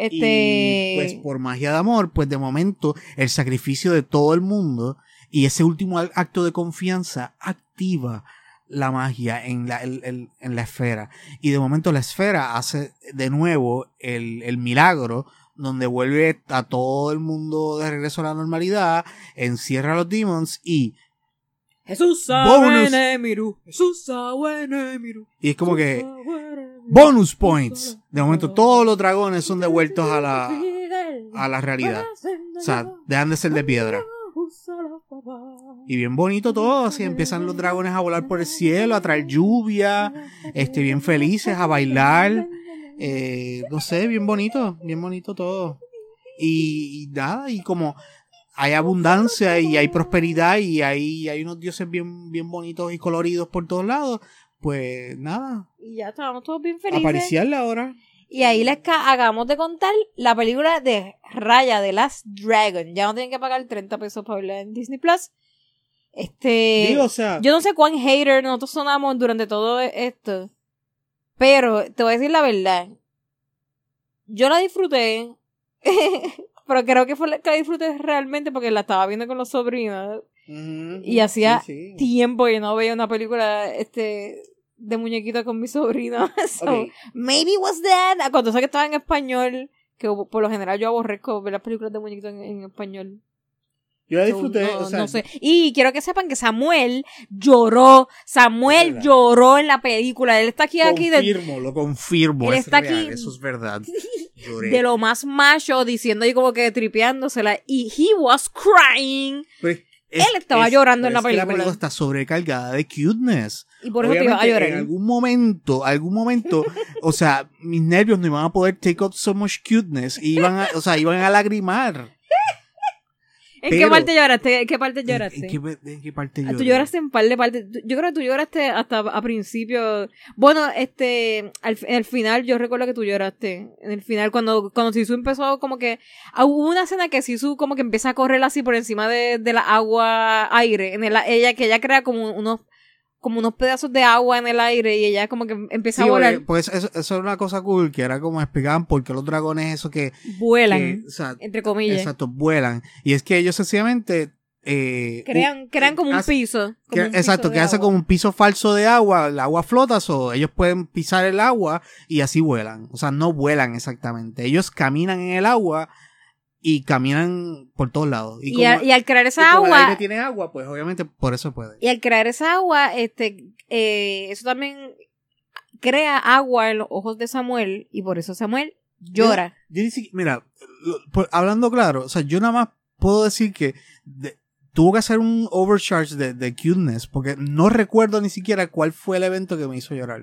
Este Y pues por magia de amor, pues de momento el sacrificio de todo el mundo y ese último acto de confianza activa la magia en la, el, el, en la esfera. Y de momento la esfera hace de nuevo el, el milagro donde vuelve a todo el mundo de regreso a la normalidad, encierra a los demons y Jesús Bonus. Miru, Jesús Miru. y es como que bonus points. De momento todos los dragones son devueltos a la a la realidad. O sea, dejan de ser de piedra. Y bien bonito todo, así empiezan los dragones a volar por el cielo, a traer lluvia, este, bien felices, a bailar, eh, no sé, bien bonito, bien bonito todo. Y, y nada, y como hay abundancia y hay prosperidad y hay, hay unos dioses bien, bien bonitos y coloridos por todos lados, pues nada. Y ya estábamos todos bien felices. Apariciarle ahora. Y ahí les ca- hagamos de contar la película de Raya, de Last Dragon. Ya no tienen que pagar treinta pesos para verla en Disney Plus. Este. Digo, o sea, yo no sé cuán hater nosotros sonamos durante todo esto. Pero te voy a decir la verdad. Yo la disfruté. Pero creo que fue la que la disfruté realmente porque la estaba viendo con los sobrinos. uh-huh, Y hacía sí, sí. tiempo que no veía una película este de muñequito con mi sobrino. So, Okay. maybe was that. Cuando sé que estaba en español, que por lo general yo aborrezco ver las películas de muñequitos en, en español. Yo la So, disfruté, no, o sea, no sé. Y quiero que sepan que Samuel lloró. Samuel Es verdad. lloró en la película. Él está aquí, aquí de, confirmo, lo confirmo, Él es está real, aquí eso es verdad. Lloré. de lo más macho, diciendo ahí como que tripeándosela. Y he was crying. Pero es- Él estaba es- llorando en pero la es que película. la película está sobrecargada de cuteness. Y por eso te iba a Obviamente, llorar. en algún momento, algún momento, o sea, mis nervios no iban a poder take up so much cuteness y iban a, o sea, iban a lagrimar. ¿En qué Pero- parte lloraste? ¿En qué parte ¿En, lloraste? en qué, en qué parte Ah, lloré? Tú lloraste en par de partes. Tú- Yo creo que tú lloraste hasta a principio. Bueno, este, al, en el final yo recuerdo que tú lloraste. En el final cuando, cuando Sisu empezó como que, ah, hubo una escena que Sisu como que empieza a correr así por encima de, de la agua aire. En el, ella, que ella crea como unos, como unos pedazos de agua en el aire y ella como que empieza Sí, a volar. porque- pues eso, eso era una cosa cool, que era como explicaban por qué los dragones eso que... Vuelan, que, o sea, entre comillas. exacto, vuelan. Y es que ellos sencillamente... Eh, Crean, crean como un hace- piso. que- como un piso exacto, de que hace agua. como un piso falso de agua, el agua flota, o ellos pueden pisar el agua y así vuelan. O sea, no vuelan exactamente. Ellos caminan en el agua y caminan por todos lados. Y, como- al, y al crear esa y como el agua, aire tiene agua, pues obviamente por eso puede. y al crear esa agua, este, eh, eso también crea agua en los ojos de Samuel y por eso Samuel llora. Yo ni siquiera, mira, lo- por- hablando claro, o sea, yo nada más puedo decir que de- tuvo que hacer un overcharge de, de cuteness, porque no recuerdo ni siquiera cuál fue el evento que me hizo llorar.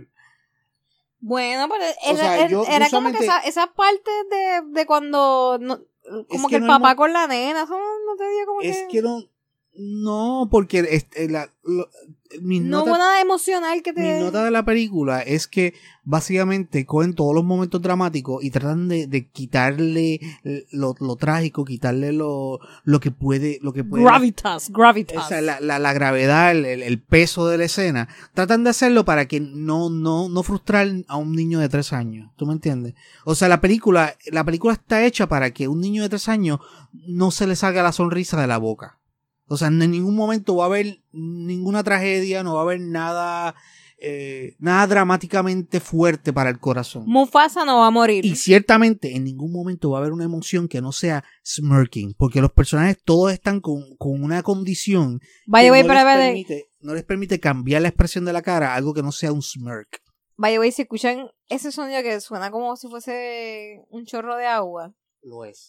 Bueno, pero O era, sea, era- yo- era yo como que solamente- esa, esa parte de, de cuando no, como Es que, que el no papá hemos- con la nena, eso no te dio como Es que... que no, No, porque este, la, lo, mis No notas, hubo nada emocional que te... mi nota de la película es que básicamente cogen todos los momentos dramáticos y tratan de, de quitarle lo, lo trágico, quitarle lo, lo que puede, lo que puede, Gravitas, gravitas. o sea, la, la, la gravedad, el, el peso de la escena. Tratan de hacerlo para que no, no, no frustrar a un niño de tres años. ¿Tú me entiendes? O sea, la película, la película está hecha para que un niño de tres años no se le salga la sonrisa de la boca. O sea, en ningún momento va a haber ninguna tragedia, no va a haber nada, eh, nada dramáticamente fuerte para el corazón. Mufasa no va a morir. Y ciertamente en ningún momento va a haber una emoción que no sea smirking, porque los personajes todos están con, con una condición Vaya, que voy no, para les ver. permite, no les permite cambiar la expresión de la cara a algo que no sea un smirk. Vaya, voy, si escuchan ese sonido que suena como si fuese un chorro de agua, Lo es.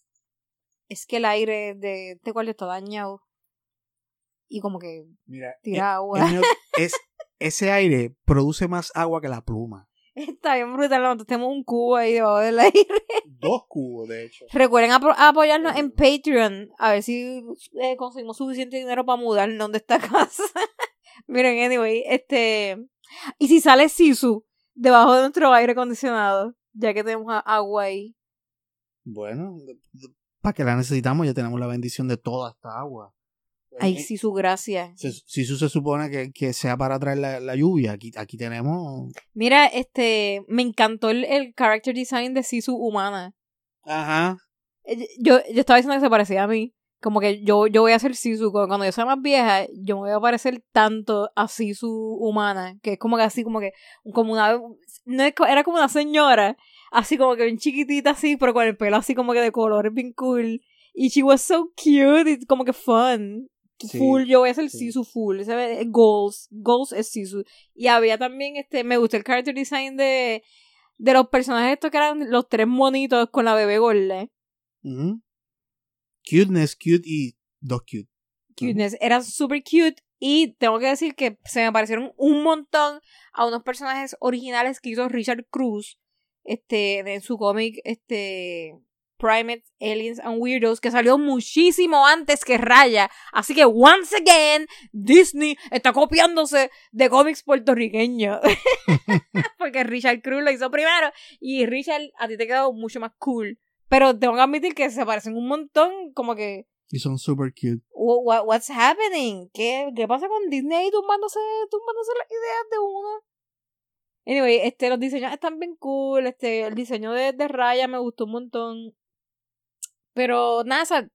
es que el aire de este cuarto está dañado. Y como que Mira, tira eh, agua. el mío es, ese aire produce más agua que la pluma. Está bien brutal. Nosotros tenemos un cubo ahí debajo del aire. Dos cubos, de hecho. Recuerden apo- apoyarnos en Patreon. A ver si eh, conseguimos suficiente dinero para mudarnos donde está casa. Miren, anyway, este... Y si sale Sisu debajo de nuestro aire acondicionado, ya que tenemos a- agua ahí. Bueno, ¿para qué la necesitamos? Ya tenemos la bendición de toda esta agua. Ay, Eh, Sisu, gracias. Se- Si eso se supone que, que sea para traer la, la lluvia, aquí, aquí tenemos... Mira, este... Me encantó el, el character design de Sisu humana. Ajá. Eh, Yo, yo estaba diciendo que se parecía a mí. Como que yo, yo voy a ser Sisu. Cuando cuando yo sea más vieja, yo me voy a parecer tanto a Sisu humana. Que es como que así, como que... Como una... No es co- era como una señora. Así como que bien chiquitita así, pero con el pelo así como que de colores bien cool. Y she was so cute. Y como que fun. Sí, Full, yo voy a ser sí. Sisu full. ¿Sabes? Goals. Goals es Sisu. Y había también, este... Me gustó el character design de... De los personajes estos que eran los tres monitos con la bebé gorda. Ujú. Cuteness, cute y dos cute. Cuteness. Eran super cute. Y tengo que decir que se me parecieron un montón a unos personajes originales que hizo Richard Cruz. Este, en su cómic, este, Primates, Aliens and Weirdos, que salió muchísimo antes que Raya. Así que, once again, Disney está copiándose de cómics puertorriqueños. Porque Richard Cruz lo hizo primero. Y Richard, a ti te quedó mucho más cool. Pero tengo que admitir que se parecen un montón, como que... Y son super cute. What, what- what's happening? ¿Qué, ¿Qué pasa con Disney tumbándose, tumbándose las ideas de uno? Anyway, este, los diseños están bien cool. Este, el diseño de, de Raya me gustó un montón. Pero nada, o sea,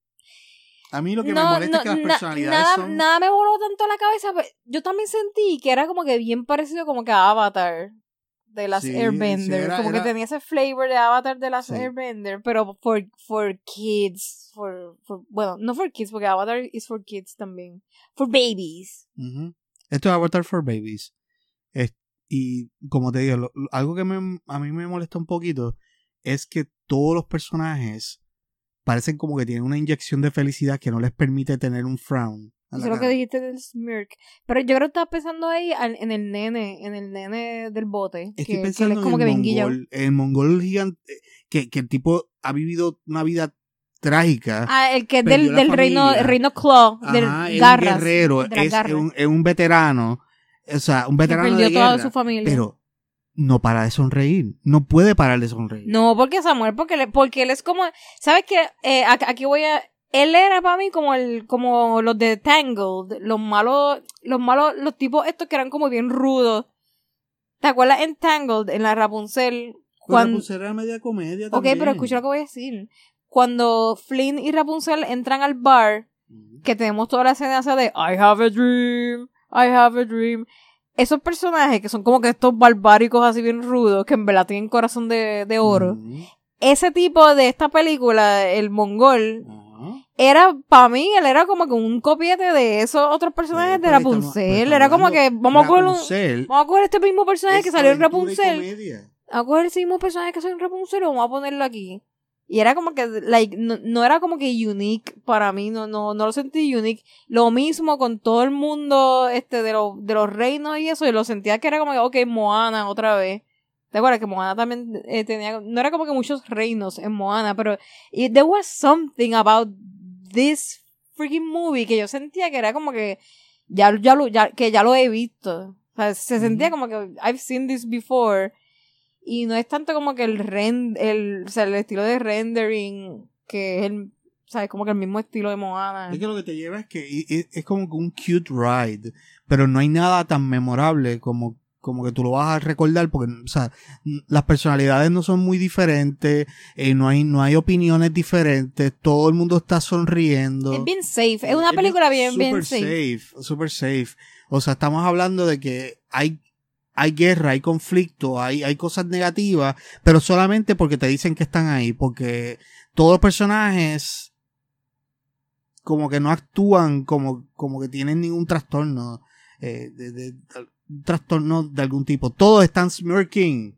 A mí lo que no, me molesta no, es que las na- personalidades nada, son... nada me voló tanto a la cabeza. Pero yo también sentí que era como que bien parecido como que a Avatar de las Sí, Airbender. sí, era- como era- que tenía ese flavor de Avatar de las Sí. Airbender. Pero for, for kids. For, for, bueno, no for kids, porque Avatar is for kids también. For babies. Ujú. Esto es Avatar for Babies. Es- y como te digo, lo- lo- algo que me, a mí me molesta un poquito es que todos los personajes parecen como que tienen una inyección de felicidad que no les permite tener un frown. en Eso la es lo que cara. dijiste del smirk. Pero yo creo que estás pensando ahí al- en el nene, en el nene del bote. Estoy que, que él pensando es como en que el bien guillado. mongol, el mongol gigante, que, que el tipo ha vivido una vida trágica. Ah, el que es perdió del, la del reino, familia. el reino Claw, Ajá, del es garras. un guerrero, de las es, garras, es un, es un veterano, o sea, un que veterano perdió de toda guerra, su familia. pero no para de sonreír, no puede parar de sonreír. No, porque Samuel, porque, le- porque él es como, ¿sabes qué? Eh, ac- aquí voy a, él era para mí como el, como los de Tangled, los malos, los malos, los tipos estos que eran como bien rudos. ¿Te acuerdas en Tangled, en la Rapunzel? Cuando Cuando, era media comedia ok, también. pero escucha lo que voy a decir. Cuando Flynn y Rapunzel entran al bar, que tenemos toda la escena esa de I have a dream, I have a dream. Esos personajes que son como que estos barbáricos así bien rudos, que en verdad tienen corazón de, de oro. Ujú. Ese tipo de esta película, el mongol, Ajá. era, para mí, él era como que un copiete de esos otros personajes Sí, de pero estamos- Rapunzel. pero estamos Era como hablando- que vamos a coger un, Rapunzel vamos a coger este mismo personaje es que salió en aventura y Rapunzel. comedia. A coger ese mismo personaje que salió en Rapunzel y vamos a ponerlo aquí. Y era como que, like, no, no era como que unique para mí, no, no, no lo sentí unique. Lo mismo con todo el mundo, este, de los, de los reinos y eso, y lo sentía que era como que, ok, Moana otra vez. ¿Te acuerdas que Moana también eh, tenía, no era como que muchos reinos en Moana, pero y there was something about this freaking movie que yo sentía que era como que ya, ya, lo, ya, que ya lo he visto. O sea, se sentía como que I've seen this before. Y no es tanto como que el rend, el, o sea, el estilo de rendering, que es el, ¿sabes? Como que el mismo estilo de Moana. Es que lo que te lleva es que es, es como que un cute ride, pero no hay nada tan memorable como, como que tú lo vas a recordar, porque, o sea, las personalidades no son muy diferentes, eh, no hay, no hay opiniones diferentes, todo el mundo está sonriendo. Es bien safe, es una película bien, bien, bien safe. safe. Super safe. O sea, estamos hablando de que hay Hay guerra, hay conflicto, hay, hay cosas negativas, pero solamente porque te dicen que están ahí, porque todos los personajes como que no actúan como, como que tienen ningún trastorno, eh, de, de, de, un trastorno de algún tipo. Todos están smirking.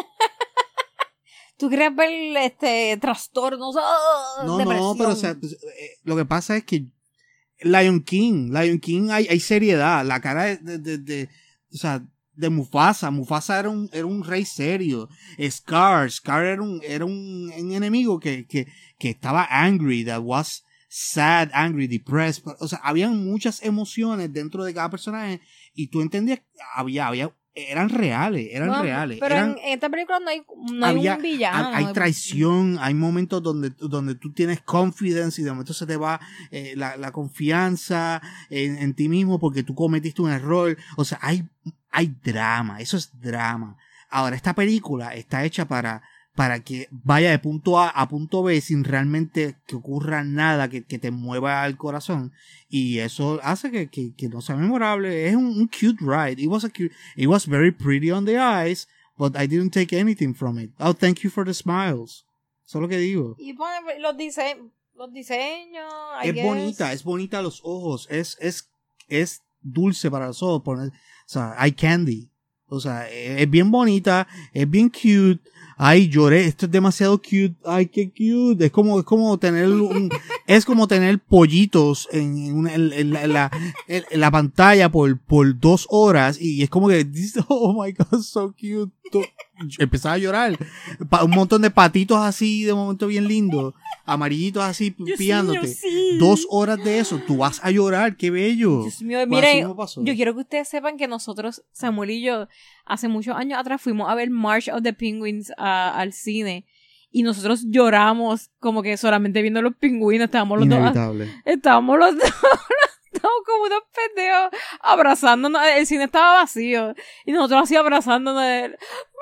¿Tú quieres ver este trastornos? Oh, no, depresión. no, pero o sea, pues, eh, lo que pasa es que Lion King, Lion King hay, hay seriedad, la cara de, de, de, de o sea, de Mufasa. Mufasa era un, era un rey serio. Scar, Scar era un, era un, un enemigo que, que, que estaba angry, that was sad, angry, depressed. O sea, habían muchas emociones dentro de cada personaje y tú entendías, había, había, eran reales, eran no, reales. Pero eran, en, en esta película no hay, no hay había, un villano. Hay, hay traición, hay momentos donde, donde tú tienes confidence y de momento se te va eh, la, la confianza en, en ti mismo porque tú cometiste un error. O sea, hay Hay drama, eso es drama. Ahora, esta película está hecha para, para que vaya de punto A a punto B sin realmente que ocurra nada que, que te mueva el corazón. Y eso hace que, que, que no sea memorable. Es un, un cute ride. It was, a cute, it was very pretty on the eyes, but I didn't take anything from it. Oh, thank you for the smiles. Eso es lo que digo. Y pone los, dise los diseños. I Es guess. bonita, es bonita a los ojos. Es, es, es dulce para los ojos. Poner, o sea, eye candy. O sea, es bien bonita, es bien cute. Ay, lloré, esto es demasiado cute. Ay, qué cute. Es como, es como tener un, es como tener pollitos en, en, en, en, la, en, la, en la pantalla por, por dos horas. Y es como que, oh my God, so cute. Empezaba a llorar. Un montón de patitos así, de momento bien lindo. Amarillitos así, piándote. Sí. Dos horas de eso, tú vas a llorar, qué bello. Dios mío, miren, yo quiero que ustedes sepan que nosotros, Samuel y yo, hace muchos años atrás fuimos a ver March of the Penguins uh, al cine. Y nosotros lloramos como que solamente viendo los pingüinos. Estábamos los Inevitable. dos. Estábamos los dos. Estábamos como unos pendejos abrazándonos. El cine estaba vacío. Y nosotros así abrazándonos. Mira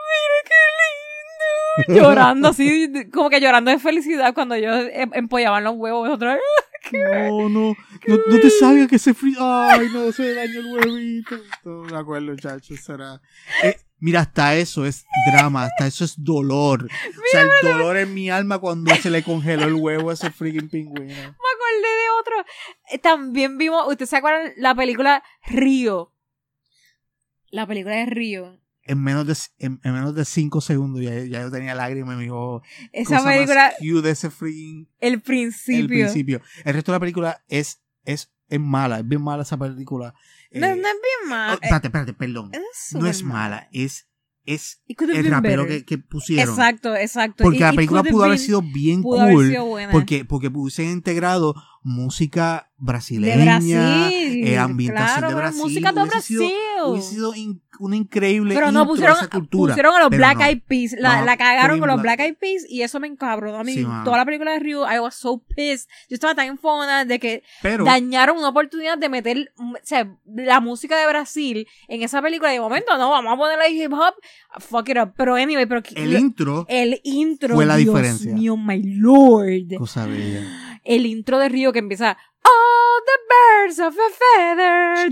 qué lindo. Llorando así, como que llorando de felicidad cuando ellos empollaban los huevos. Nosotros, no, no, no, no te salga que se frío. Ay, no, se dañó el huevito. No me acuerdo, muchachos. Será. Eh, mira, hasta eso es drama, hasta eso es dolor. Mira, o sea, el mira, dolor en mi alma cuando se le congeló el huevo a ese freaking pingüino. Me acordé de otro. También vimos, ¿ustedes se acuerdan la película Río? La película de Río. En menos de, en, en menos de cinco segundos ya, ya yo tenía lágrimas en mi ojo. Esa película. De ese freaking, el principio. El principio. El resto de la película es, es, es mala, es bien mala esa película. No, eh, no es bien mala. Oh, espérate, espérate, perdón. Es no es mala, mala, es, es el rapero que, que pusieron. Exacto, exacto. Porque y, la película pudo haber sido bien pudo cool. Haber sido buena. Porque, porque hubiesen integrado música brasileña, de Brasil, eh, ambientación claro, de Brasil. Música de Brasil. Sido, hubiese sido in, una increíble pero intro no pusieron, a esa cultura. pusieron a los pero Black no. Eyed Peas. La, no, la cagaron con los Black... Black Eyed Peas y eso me encabronó a mí. Sí, toda la película de Ryu, I was so pissed. Yo estaba tan enfona de que pero, dañaron una oportunidad de meter, o sea, la música de Brasil en esa película. De momento, no, vamos a ponerle hip hop. Fuck it up. Pero anyway, pero el lo, intro el intro fue la Dios diferencia. mío, my lord. Cosa bella. El intro de Río que empieza all the birds of a feather.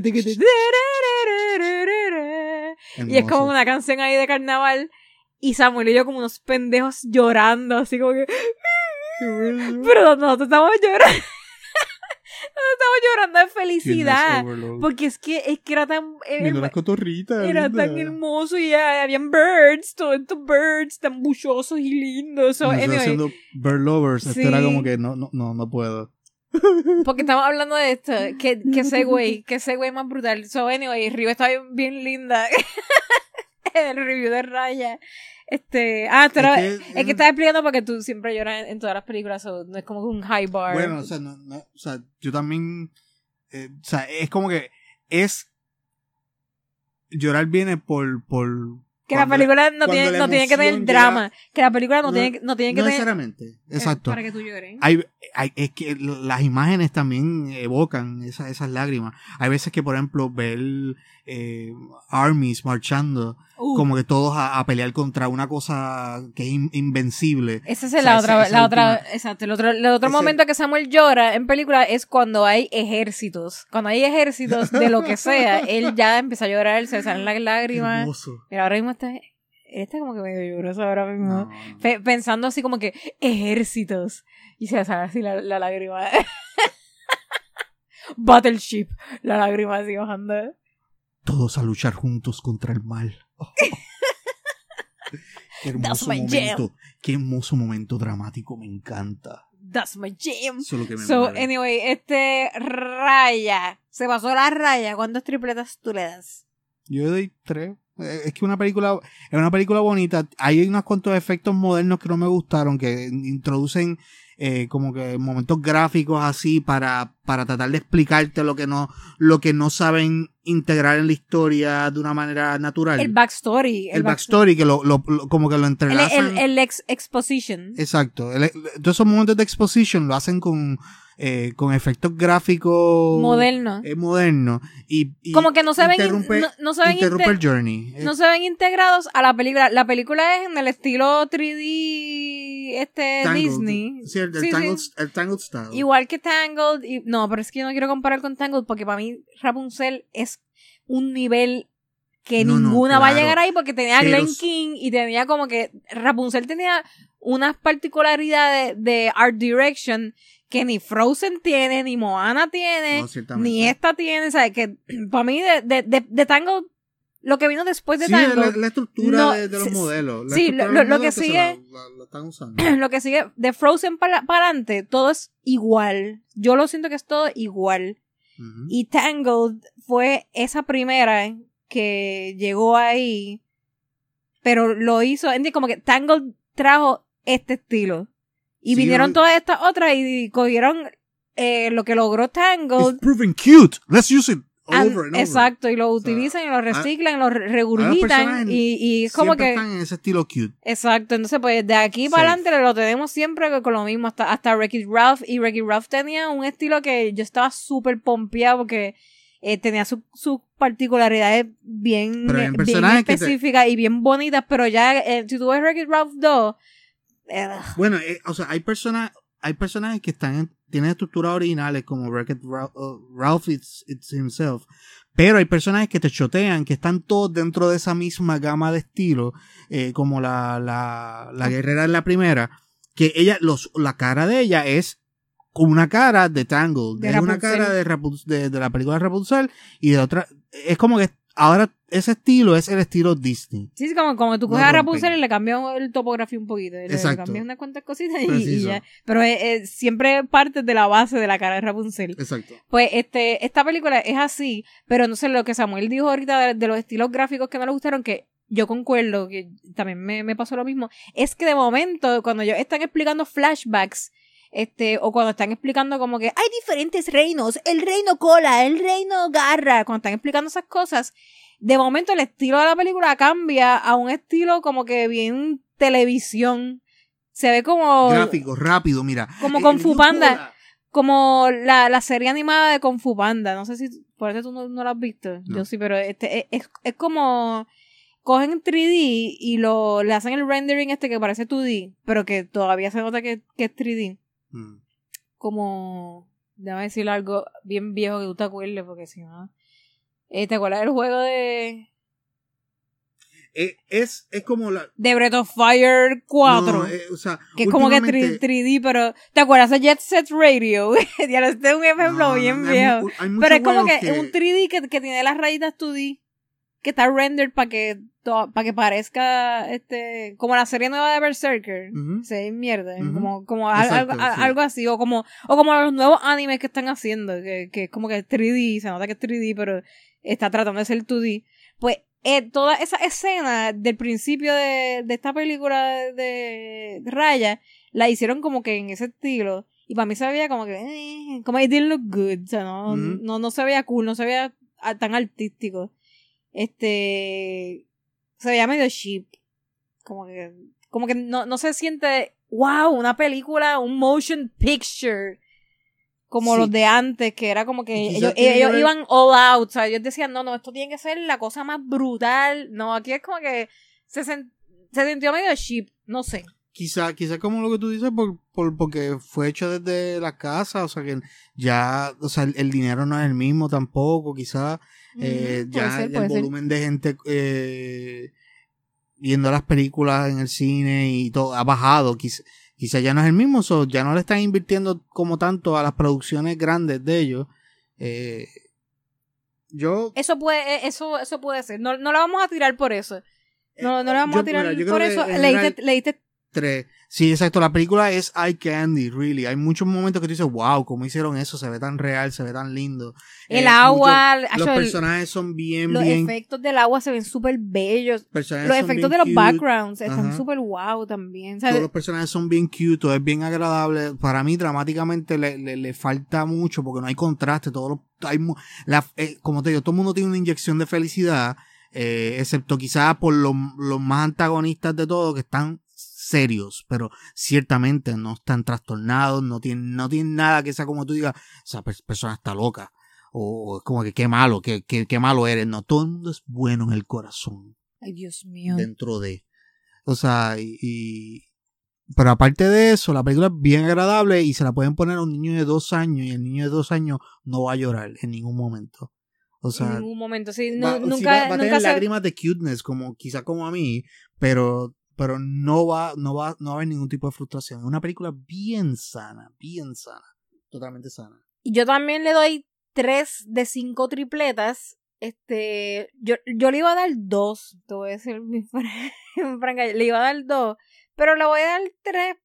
Y es como una canción ahí de carnaval. Y Samuel y yo como unos pendejos llorando, así como que... Pero nosotros estamos llorando. Nosotros estamos llorando de felicidad. Porque es que, es que era tan... Mira la cotorrita. Era linda. tan hermoso y ya habían birds, todos estos birds tan buchosos y lindos. So, anyway, haciendo bird lovers. Sí. Esto era como que no, no, no, no puedo. Porque estamos hablando de esto. Que, que segue, que segue más brutal. So, anyway, Río está bien, bien linda. El review de Raya. Este, ah, pero es Es que, que- es que estás explicando porque tú siempre lloras en, en todas las películas, so, no es como un high bar. Bueno, o sea, no, no, o sea, yo también, eh, o sea, es como que es llorar viene por, por que la cuando película no cuando tiene, la no tiene que tener emoción drama, llega- que la película no, No, tiene, no tiene que no tener necesariamente, eh, exacto. para que tú llores. Hay, hay, es que las imágenes también evocan esas, esas lágrimas. Hay veces que, por ejemplo, ver eh, armies marchando, Uh, como que todos a, a pelear contra una cosa que es in- invencible. esa es o sea, la esa- otra, esa la otra, última- exacto, el otro, el otro Ese- momento que Samuel llora en película es cuando hay ejércitos, cuando hay ejércitos de lo que sea, él ya empieza a llorar, se le salen las lágrimas. Hermoso. Mira, ahora mismo está, él está como que medio lloroso ahora mismo. No, Pe- pensando así como que ejércitos y se le sale así la, la lágrima. Battleship, la lágrima así bajando. todos a luchar juntos contra el mal. Qué hermoso my momento. Qué hermoso momento dramático. Me encanta. That's my jam. Eso es lo que me So, mueve. anyway, este Raya. Se pasó la raya. ¿Cuántas tripletas tú le das? Yo le doy tres. Eh, Es que una película es una película bonita. Hay unos cuantos efectos modernos que no me gustaron, que introducen eh, como que momentos gráficos así para, para tratar de explicarte lo que no lo que no saben integrar en la historia de una manera natural. El backstory. El backstory, que lo, lo, lo- como que lo El, entrelazan. el, el ex exposition. Exacto. El- todos esos momentos de exposition lo hacen con, eh, con efectos gráficos Moderno. eh, modernos. Y, y Como que no se ven, in- interrumpe, no, no se ven interrumpe inte- el journey. no se ven integrados a la película. La película es en el estilo tres D este Tangled. Disney. Sí, el, el Sí, Tangled, sí. el Tangled style. Igual que Tangled. Y, no, pero es que yo no quiero comparar con Tangled porque para mí Rapunzel es un nivel que No, no, ninguna va a claro. llegar ahí porque tenía a Pero Glenn s- King y tenía como que Rapunzel tenía unas particularidades de art direction que ni Frozen tiene, ni Moana tiene, No, ciertamente. ni esta tiene, ¿sabes? Que para mí de, de, de, de Tangled, lo que vino después de Sí, Tangled, la, la estructura no, de, de los sí, modelos. La sí, estructura lo- de los lo que modelos se sigue- la- la- la están usando. lo que sigue de Frozen para adelante, todo es igual. Yo lo siento que es todo igual. Ujú. Y Tangled fue esa primera que llegó ahí, pero lo hizo, entiendes, como que Tangled trajo este estilo. Y Sí, vinieron no- todas estas otras y cogieron eh, lo que logró Tangled. It's proven cute. Let's use it all and- over and over. exacto, y lo O sea, utilizan y lo reciclan y lo re- regurgitan. personajes Y, y es como Siempre que... están en ese estilo cute. Exacto, entonces pues de aquí para Safe. adelante lo tenemos siempre con lo mismo, hasta, hasta Wreck-It Ralph, y Wreck-It Ralph tenía un estilo que yo estaba súper pompeado porque eh, tenía su- sus particularidades bien, Pero hay eh, bien personajes que te- específicas y bien bonitas, pero ya eh, si tú ves Wreck-It Ralph dos, eh, Bueno, eh, o sea, hay personas, hay personajes que están en- tienen estructuras originales como Wreck-It Ralph, uh, Ralph it's, it's himself. Pero hay personajes que te chotean, que están todos dentro de esa misma gama de estilo, eh, como la, la, la guerrera en la primera, que ella, los, la cara de ella es como una cara de Tangled, De es una Rapunzel. cara de, Rapun- de, de la película de Rapunzel, y de otra, es como que ahora ese estilo es el estilo Disney. sí, sí, como, como tú No coges a rompen. Rapunzel y le cambias el topografía un poquito, y le, le Exacto. cambias unas cuantas cositas y, y Preciso. ya, pero eh, eh, siempre parte de la base de la cara de Rapunzel. Exacto. Pues este, esta película es así, pero no sé lo que Samuel dijo ahorita de, de los estilos gráficos que no le gustaron, que yo concuerdo, que también me, me pasó lo mismo, es que de momento, cuando ellos están explicando flashbacks, este, o cuando están explicando como que hay diferentes reinos, el reino cola, el reino garra, cuando están explicando esas cosas, de momento el estilo de la película cambia a un estilo como que bien televisión. Se ve como... Gráfico, rápido, mira. Como El Kung Fu Rio Panda. Cola. Como la, la serie animada de Kung Fu Panda. No sé si por eso tú no, no la has visto. No. Yo sí, pero este es, es, es como cogen tres D y lo le hacen el rendering este que parece dos D, pero que todavía se nota que, que es tres D. Mm. Como, déjame decir algo bien viejo que tú te acuerdes, porque si no... Eh, ¿Te acuerdas del juego de, Eh, es, es como la... de Breath of Fire cuatro? No, eh, o sea, Que es como que últimamente- tres D, pero ¿te acuerdas de Jet Set Radio? Ya este es un ejemplo No, bien no, hay viejo. mu- hay muchos Pero es como juegos que, es un tres D que, que tiene las rayitas dos D, que está rendered para que para que parezca este como la serie nueva de Berserker. Ujú. Se ve mierda, Ujú. como como al- Exacto, algo, a- sí. algo así, o como o como los nuevos animes que están haciendo, que, que es como que es tres D, se nota que es tres D, pero está tratando de ser dos D. Pues eh, toda esa escena del principio de, de esta película de, de Raya la hicieron como que en ese estilo. Y para mí se veía como que, eh, como it didn't look good. O sea, no, Mm. no, no se veía cool, no se veía a- tan artístico. Este, se veía medio cheap. Como que, como que no, no se siente, wow, una película, un motion picture. Como Sí. los de antes, que era como Y que quizás ellos, tiene que ellos ver- iban all out. O sea, ellos decían, no, no, esto tiene que ser la cosa más brutal. No, aquí es como que se, sen- se sintió medio cheap. No sé. Quizá, quizá como lo que tú dices, por, por, porque fue hecho desde la casa, o sea que ya, o sea, el, el dinero no es el mismo tampoco, quizá eh, Ujú, puede ya ser, el puede ser. volumen de gente eh, viendo las películas en el cine y todo ha bajado, quizá, quizá ya no es el mismo, so, ya no le están invirtiendo como tanto a las producciones grandes de ellos. Eh, yo Eso puede, eso, eso puede ser. No, no la vamos a tirar por eso. No, no le vamos yo- a tirar mira, yo por creo que eso. en Le general- diste, le diste tres. Sí, exacto. La película es eye candy, really. Hay muchos momentos que tú dices, wow, ¿cómo hicieron eso? Se ve tan real, se ve tan lindo. el Eh, agua, mucho- acho, los el- personajes son bien, los bien. efectos del agua se ven súper bellos. personajes Los son efectos de bien los cute. backgrounds están Ajá. súper wow también. O sea, Todos los personajes son bien cute, todo es bien agradable. Para mí, dramáticamente, le, le, le falta mucho porque no hay contraste. Todo lo, hay, mu- la, eh, como te digo, todo el mundo tiene una inyección de felicidad, eh, excepto quizás por los, los más antagonistas de todo, que están serios, pero ciertamente no están trastornados, no tienen, no tienen nada que sea como tú digas, esa per- persona está loca. O, o es como que qué malo, qué, qué, qué malo eres. No, todo el mundo es bueno en el corazón, ay, Dios mío. dentro de. O sea, y, y- pero aparte de eso, la película es bien agradable y se la pueden poner a un niño de dos años y el niño de dos años no va a llorar en ningún momento. O sea, en ningún momento, sí, no, va, sí nunca, va, va a tener nunca se... lágrimas de cuteness, como quizá como a mí, pero, pero no va, no va, no va a haber ningún tipo de frustración. Es una película bien sana, bien sana, totalmente sana. Y yo también le doy tres de cinco tripletas. Este, yo, yo le iba a dar dos, te voy a decir mi fran- franca, le iba a dar dos, pero le voy a dar tres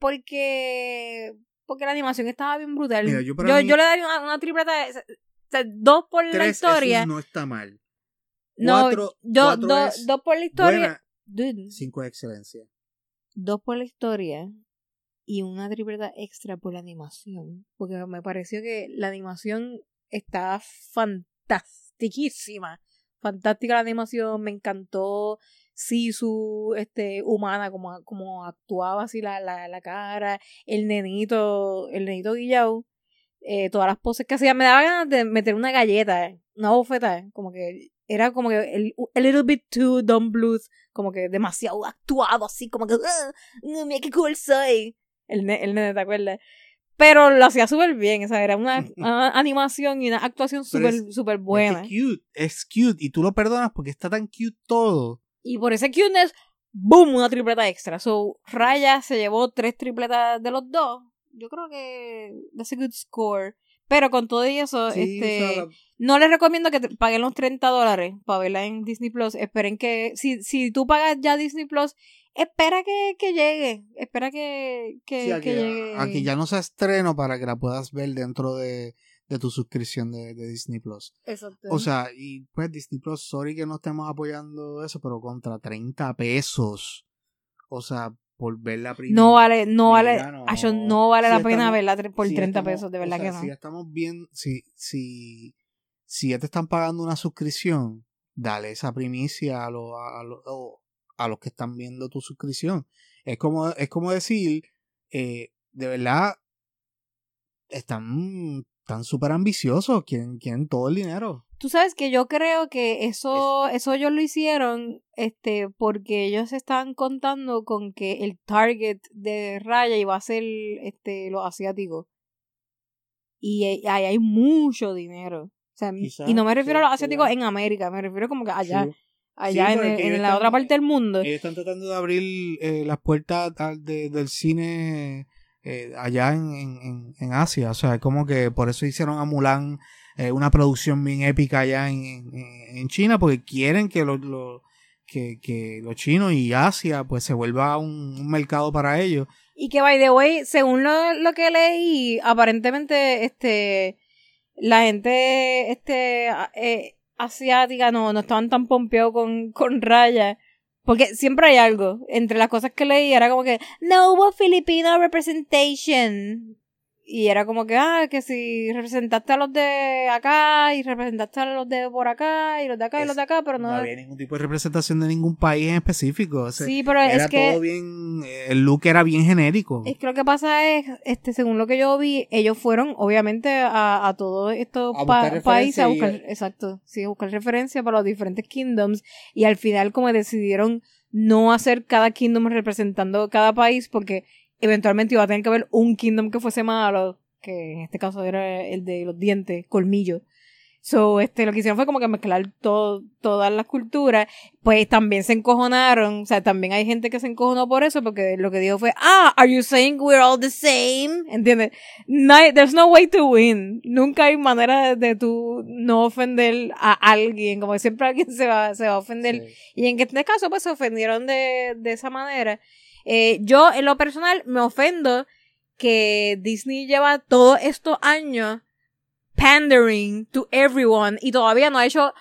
porque porque la animación estaba bien brutal. Mira, yo yo, para mí- yo le daría una, una tripleta, de- o sea, dos por la Tres, historia. eso no está mal. No, Cuatro, yo, cuatro do- es dos por la historia. buena, Dude, cinco es excelencia. dos por la historia y una tripleta extra por la animación. Porque me pareció que la animación estaba fantastiquísima. Fantástica la animación, me encantó Sisu, este, humana, como, como actuaba así la, la, la cara, el nenito, el nenito Guillau, eh, todas las poses que hacía, me daba ganas de meter una galleta, una bofeta, como que era como que el, a little bit too dumb blues, como que demasiado actuado, así como que, uh, mira qué cool soy, el, ne- el nene, ¿te acuerdas? Pero lo hacía súper bien, o sea, era una, una animación y una actuación Pero súper es- súper buena. Es que cute, es cute, y tú lo perdonas porque está tan cute todo. Y por ese cuteness, boom, una tripleta extra. So, Raya se llevó tres tripletas de los dos. Yo creo que that's a good score. Pero con todo eso, Sí, este, o sea, la- no les recomiendo que te- paguen los treinta dólares para verla en Disney Plus. Esperen que, si, si tú pagas ya Disney Plus, espera que, que llegue. Espera que, que, sí, aquí, que llegue. aquí ya no se estreno para que la puedas ver dentro de, de tu suscripción de, de Disney Plus. Exacto. O sea, y pues Disney Plus, sorry que no estemos apoyando eso, pero contra treinta pesos. O sea, por ver la primera. no vale, no vale, Mira, no. Acho, no vale Si la pena estamos- verla tre- por si treinta estamos- pesos, de o verdad sea, que no. Si ya estamos bien, si, si, si ya te están pagando una suscripción, dale esa primicia a, los a, los a los que están viendo tu suscripción. Es como, es como decir, eh, de verdad, están tan súper ambiciosos, quieren, quieren todo el dinero. Tú sabes que yo creo que eso, eso ellos lo hicieron, este, porque ellos estaban contando con que el target de Raya iba a ser, este, los asiáticos. Y ahí hay, hay mucho dinero. O sea, Quizás, y no me refiero sí, a los asiáticos sí. en América, me refiero como que allá, True. allá Sí, en, porque el- en ellos la están- otra parte del mundo. Ellos están tratando de abrir eh, las puertas al- de- del cine eh, allá en, en, en- en Asia. O sea, es como que por eso hicieron a Mulan eh, una producción bien épica allá en, en, en China, porque quieren que, los los- que, que los chinos y Asia pues se vuelva un, un mercado para ellos. Y que, by the way, según lo, lo que leí, aparentemente, este, la gente, este, a- eh, asiáticas no, no estaban tan pompeados con, con Raya. Porque siempre hay algo. Entre las cosas que leí era como que no hubo Filipino representation. Y era como que, ah, que si representaste a los de acá y representaste a los de por acá y los de acá y los de acá, pero no... No había ningún tipo de representación de ningún país en específico. O sea, sí, pero era es que... todo bien... El look era bien genérico. Es que lo que pasa es, este, según lo que yo vi, ellos fueron, obviamente, a, a todos estos A pa- buscar países a referencia buscar... Exacto, sí, a buscar referencia para los diferentes kingdoms. Y al final, como decidieron no hacer cada kingdom representando cada país, porque... eventualmente iba a tener que haber un kingdom que fuese malo, que en este caso era el de los dientes, colmillos. So, este, lo que hicieron fue como que mezclar todo, todas las culturas. Pues también se encojonaron, o sea, también hay gente que se encojonó por eso, porque lo que dijo fue, ah, are you saying we're all the same? ¿Entiendes? No hay, there's no way to win. Nunca hay manera de, de tú no ofender a alguien, como que siempre alguien se va, se va a ofender. Sí. Y en este caso, pues se ofendieron de, de esa manera. Eh, yo, en lo personal, me ofendo que Disney lleva todos estos años pandering to everyone y todavía no ha hecho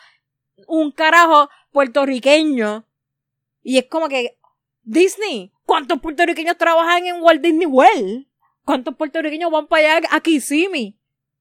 un carajo puertorriqueño. Y es como que, Disney, ¿cuántos puertorriqueños trabajan en Walt Disney World? ¿Cuántos puertorriqueños van para allá a Kissimmee?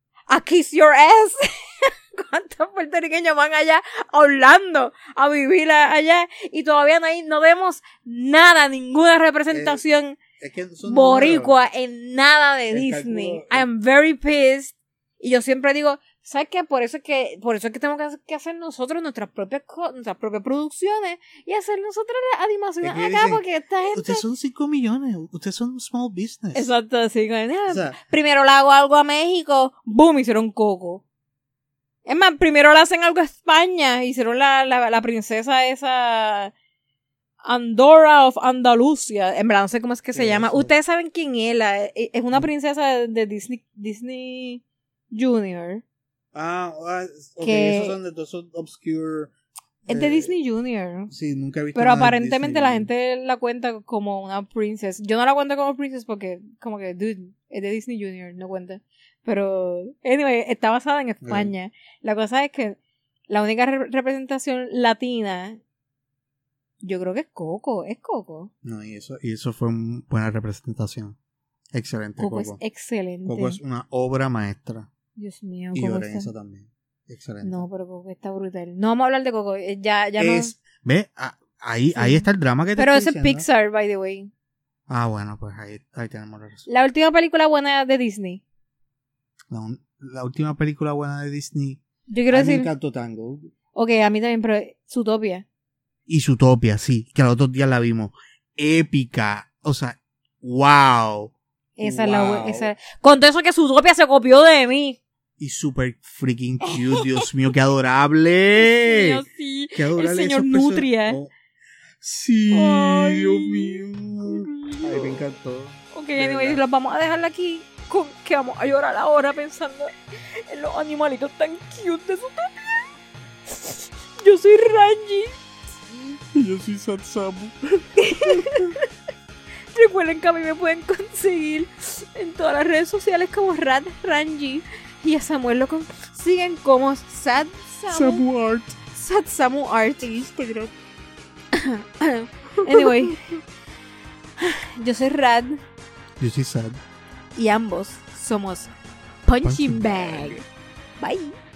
A Kiss Your Ass. ¿Cuántos puertorriqueños van allá a Orlando a vivir a- allá? Y todavía no hay, no vemos nada, ninguna representación Es que son boricua en nada de El Disney. cálculo- I am very pissed. Y yo siempre digo, ¿sabes qué? Por eso es que, por eso es que tenemos que hacer, que hacer nosotros nuestras propias co- nuestras propias producciones y hacer nosotros las animaciones Es que acá, dicen, porque esta gente... Ustedes son cinco millones. Ustedes son small business. Exacto, así como, ah, O sea, primero le hago algo a México, boom, hicieron Coco. Es más, primero le hacen algo a España, hicieron la, la, la princesa esa Andorra of Andalucía, en verdad no sé cómo es que se Eso. llama. Ustedes saben quién es, la, es una princesa de Disney, Disney Junior. ah, ah, ok, Que- esos son de todos esos obscure. Es de eh, Disney Junior. Sí, nunca he visto. Pero nada de aparentemente Disney. la gente la cuenta como una princess. Yo no la cuento como princess porque, como que, dude, es de Disney Junior, no cuenta. Pero, anyway, está basada en España. La cosa es que la única re- representación latina, yo creo que es Coco. ¿Es Coco? No, y eso, y eso fue una buena representación. Excelente, Coco, Coco. es excelente. Coco es una obra maestra. Dios mío, Y Coco Lorenzo está... también. Excelente. No, pero Coco está brutal. No vamos a hablar de Coco. eh, Ya, ya es, ve, ah, ahí, Sí. ahí está el drama que no. te Pero estoy ese es diciendo. Pixar, by the way. Ah, bueno, pues ahí, ahí tenemos la razón. La última película buena de Disney. La, un- la última película buena de Disney. Yo quiero A mí me decir... encantó Tango. Ok, a mí también, pero Zootopia. Y Zootopia, sí, que los otros días la vimos. Épica. O sea, wow. Esa es la Wow. bu- esa Con todo eso que Zootopia se copió de mí. Y super freaking cute. Dios mío, qué adorable. Dios, sí. Qué adorable. El señor esos perso- Nutria. Oh, sí, Ay, Dios mío. qué Ay, me encantó. Ok, De anyway, verdad. los vamos a dejar aquí con que vamos a llorar ahora pensando en los animalitos tan cute de Zootopia. Yo soy Ranji. Yo soy Satsamu. Recuerden que a mí me pueden conseguir en todas las redes sociales como Rad Ranji. Y a Samuel lo consiguen como Sad Samu, Samu Art. Sad Samu Art en Instagram. Anyway, yo soy Rad Yo soy sad. y ambos somos Punching Punching Bag. Bye.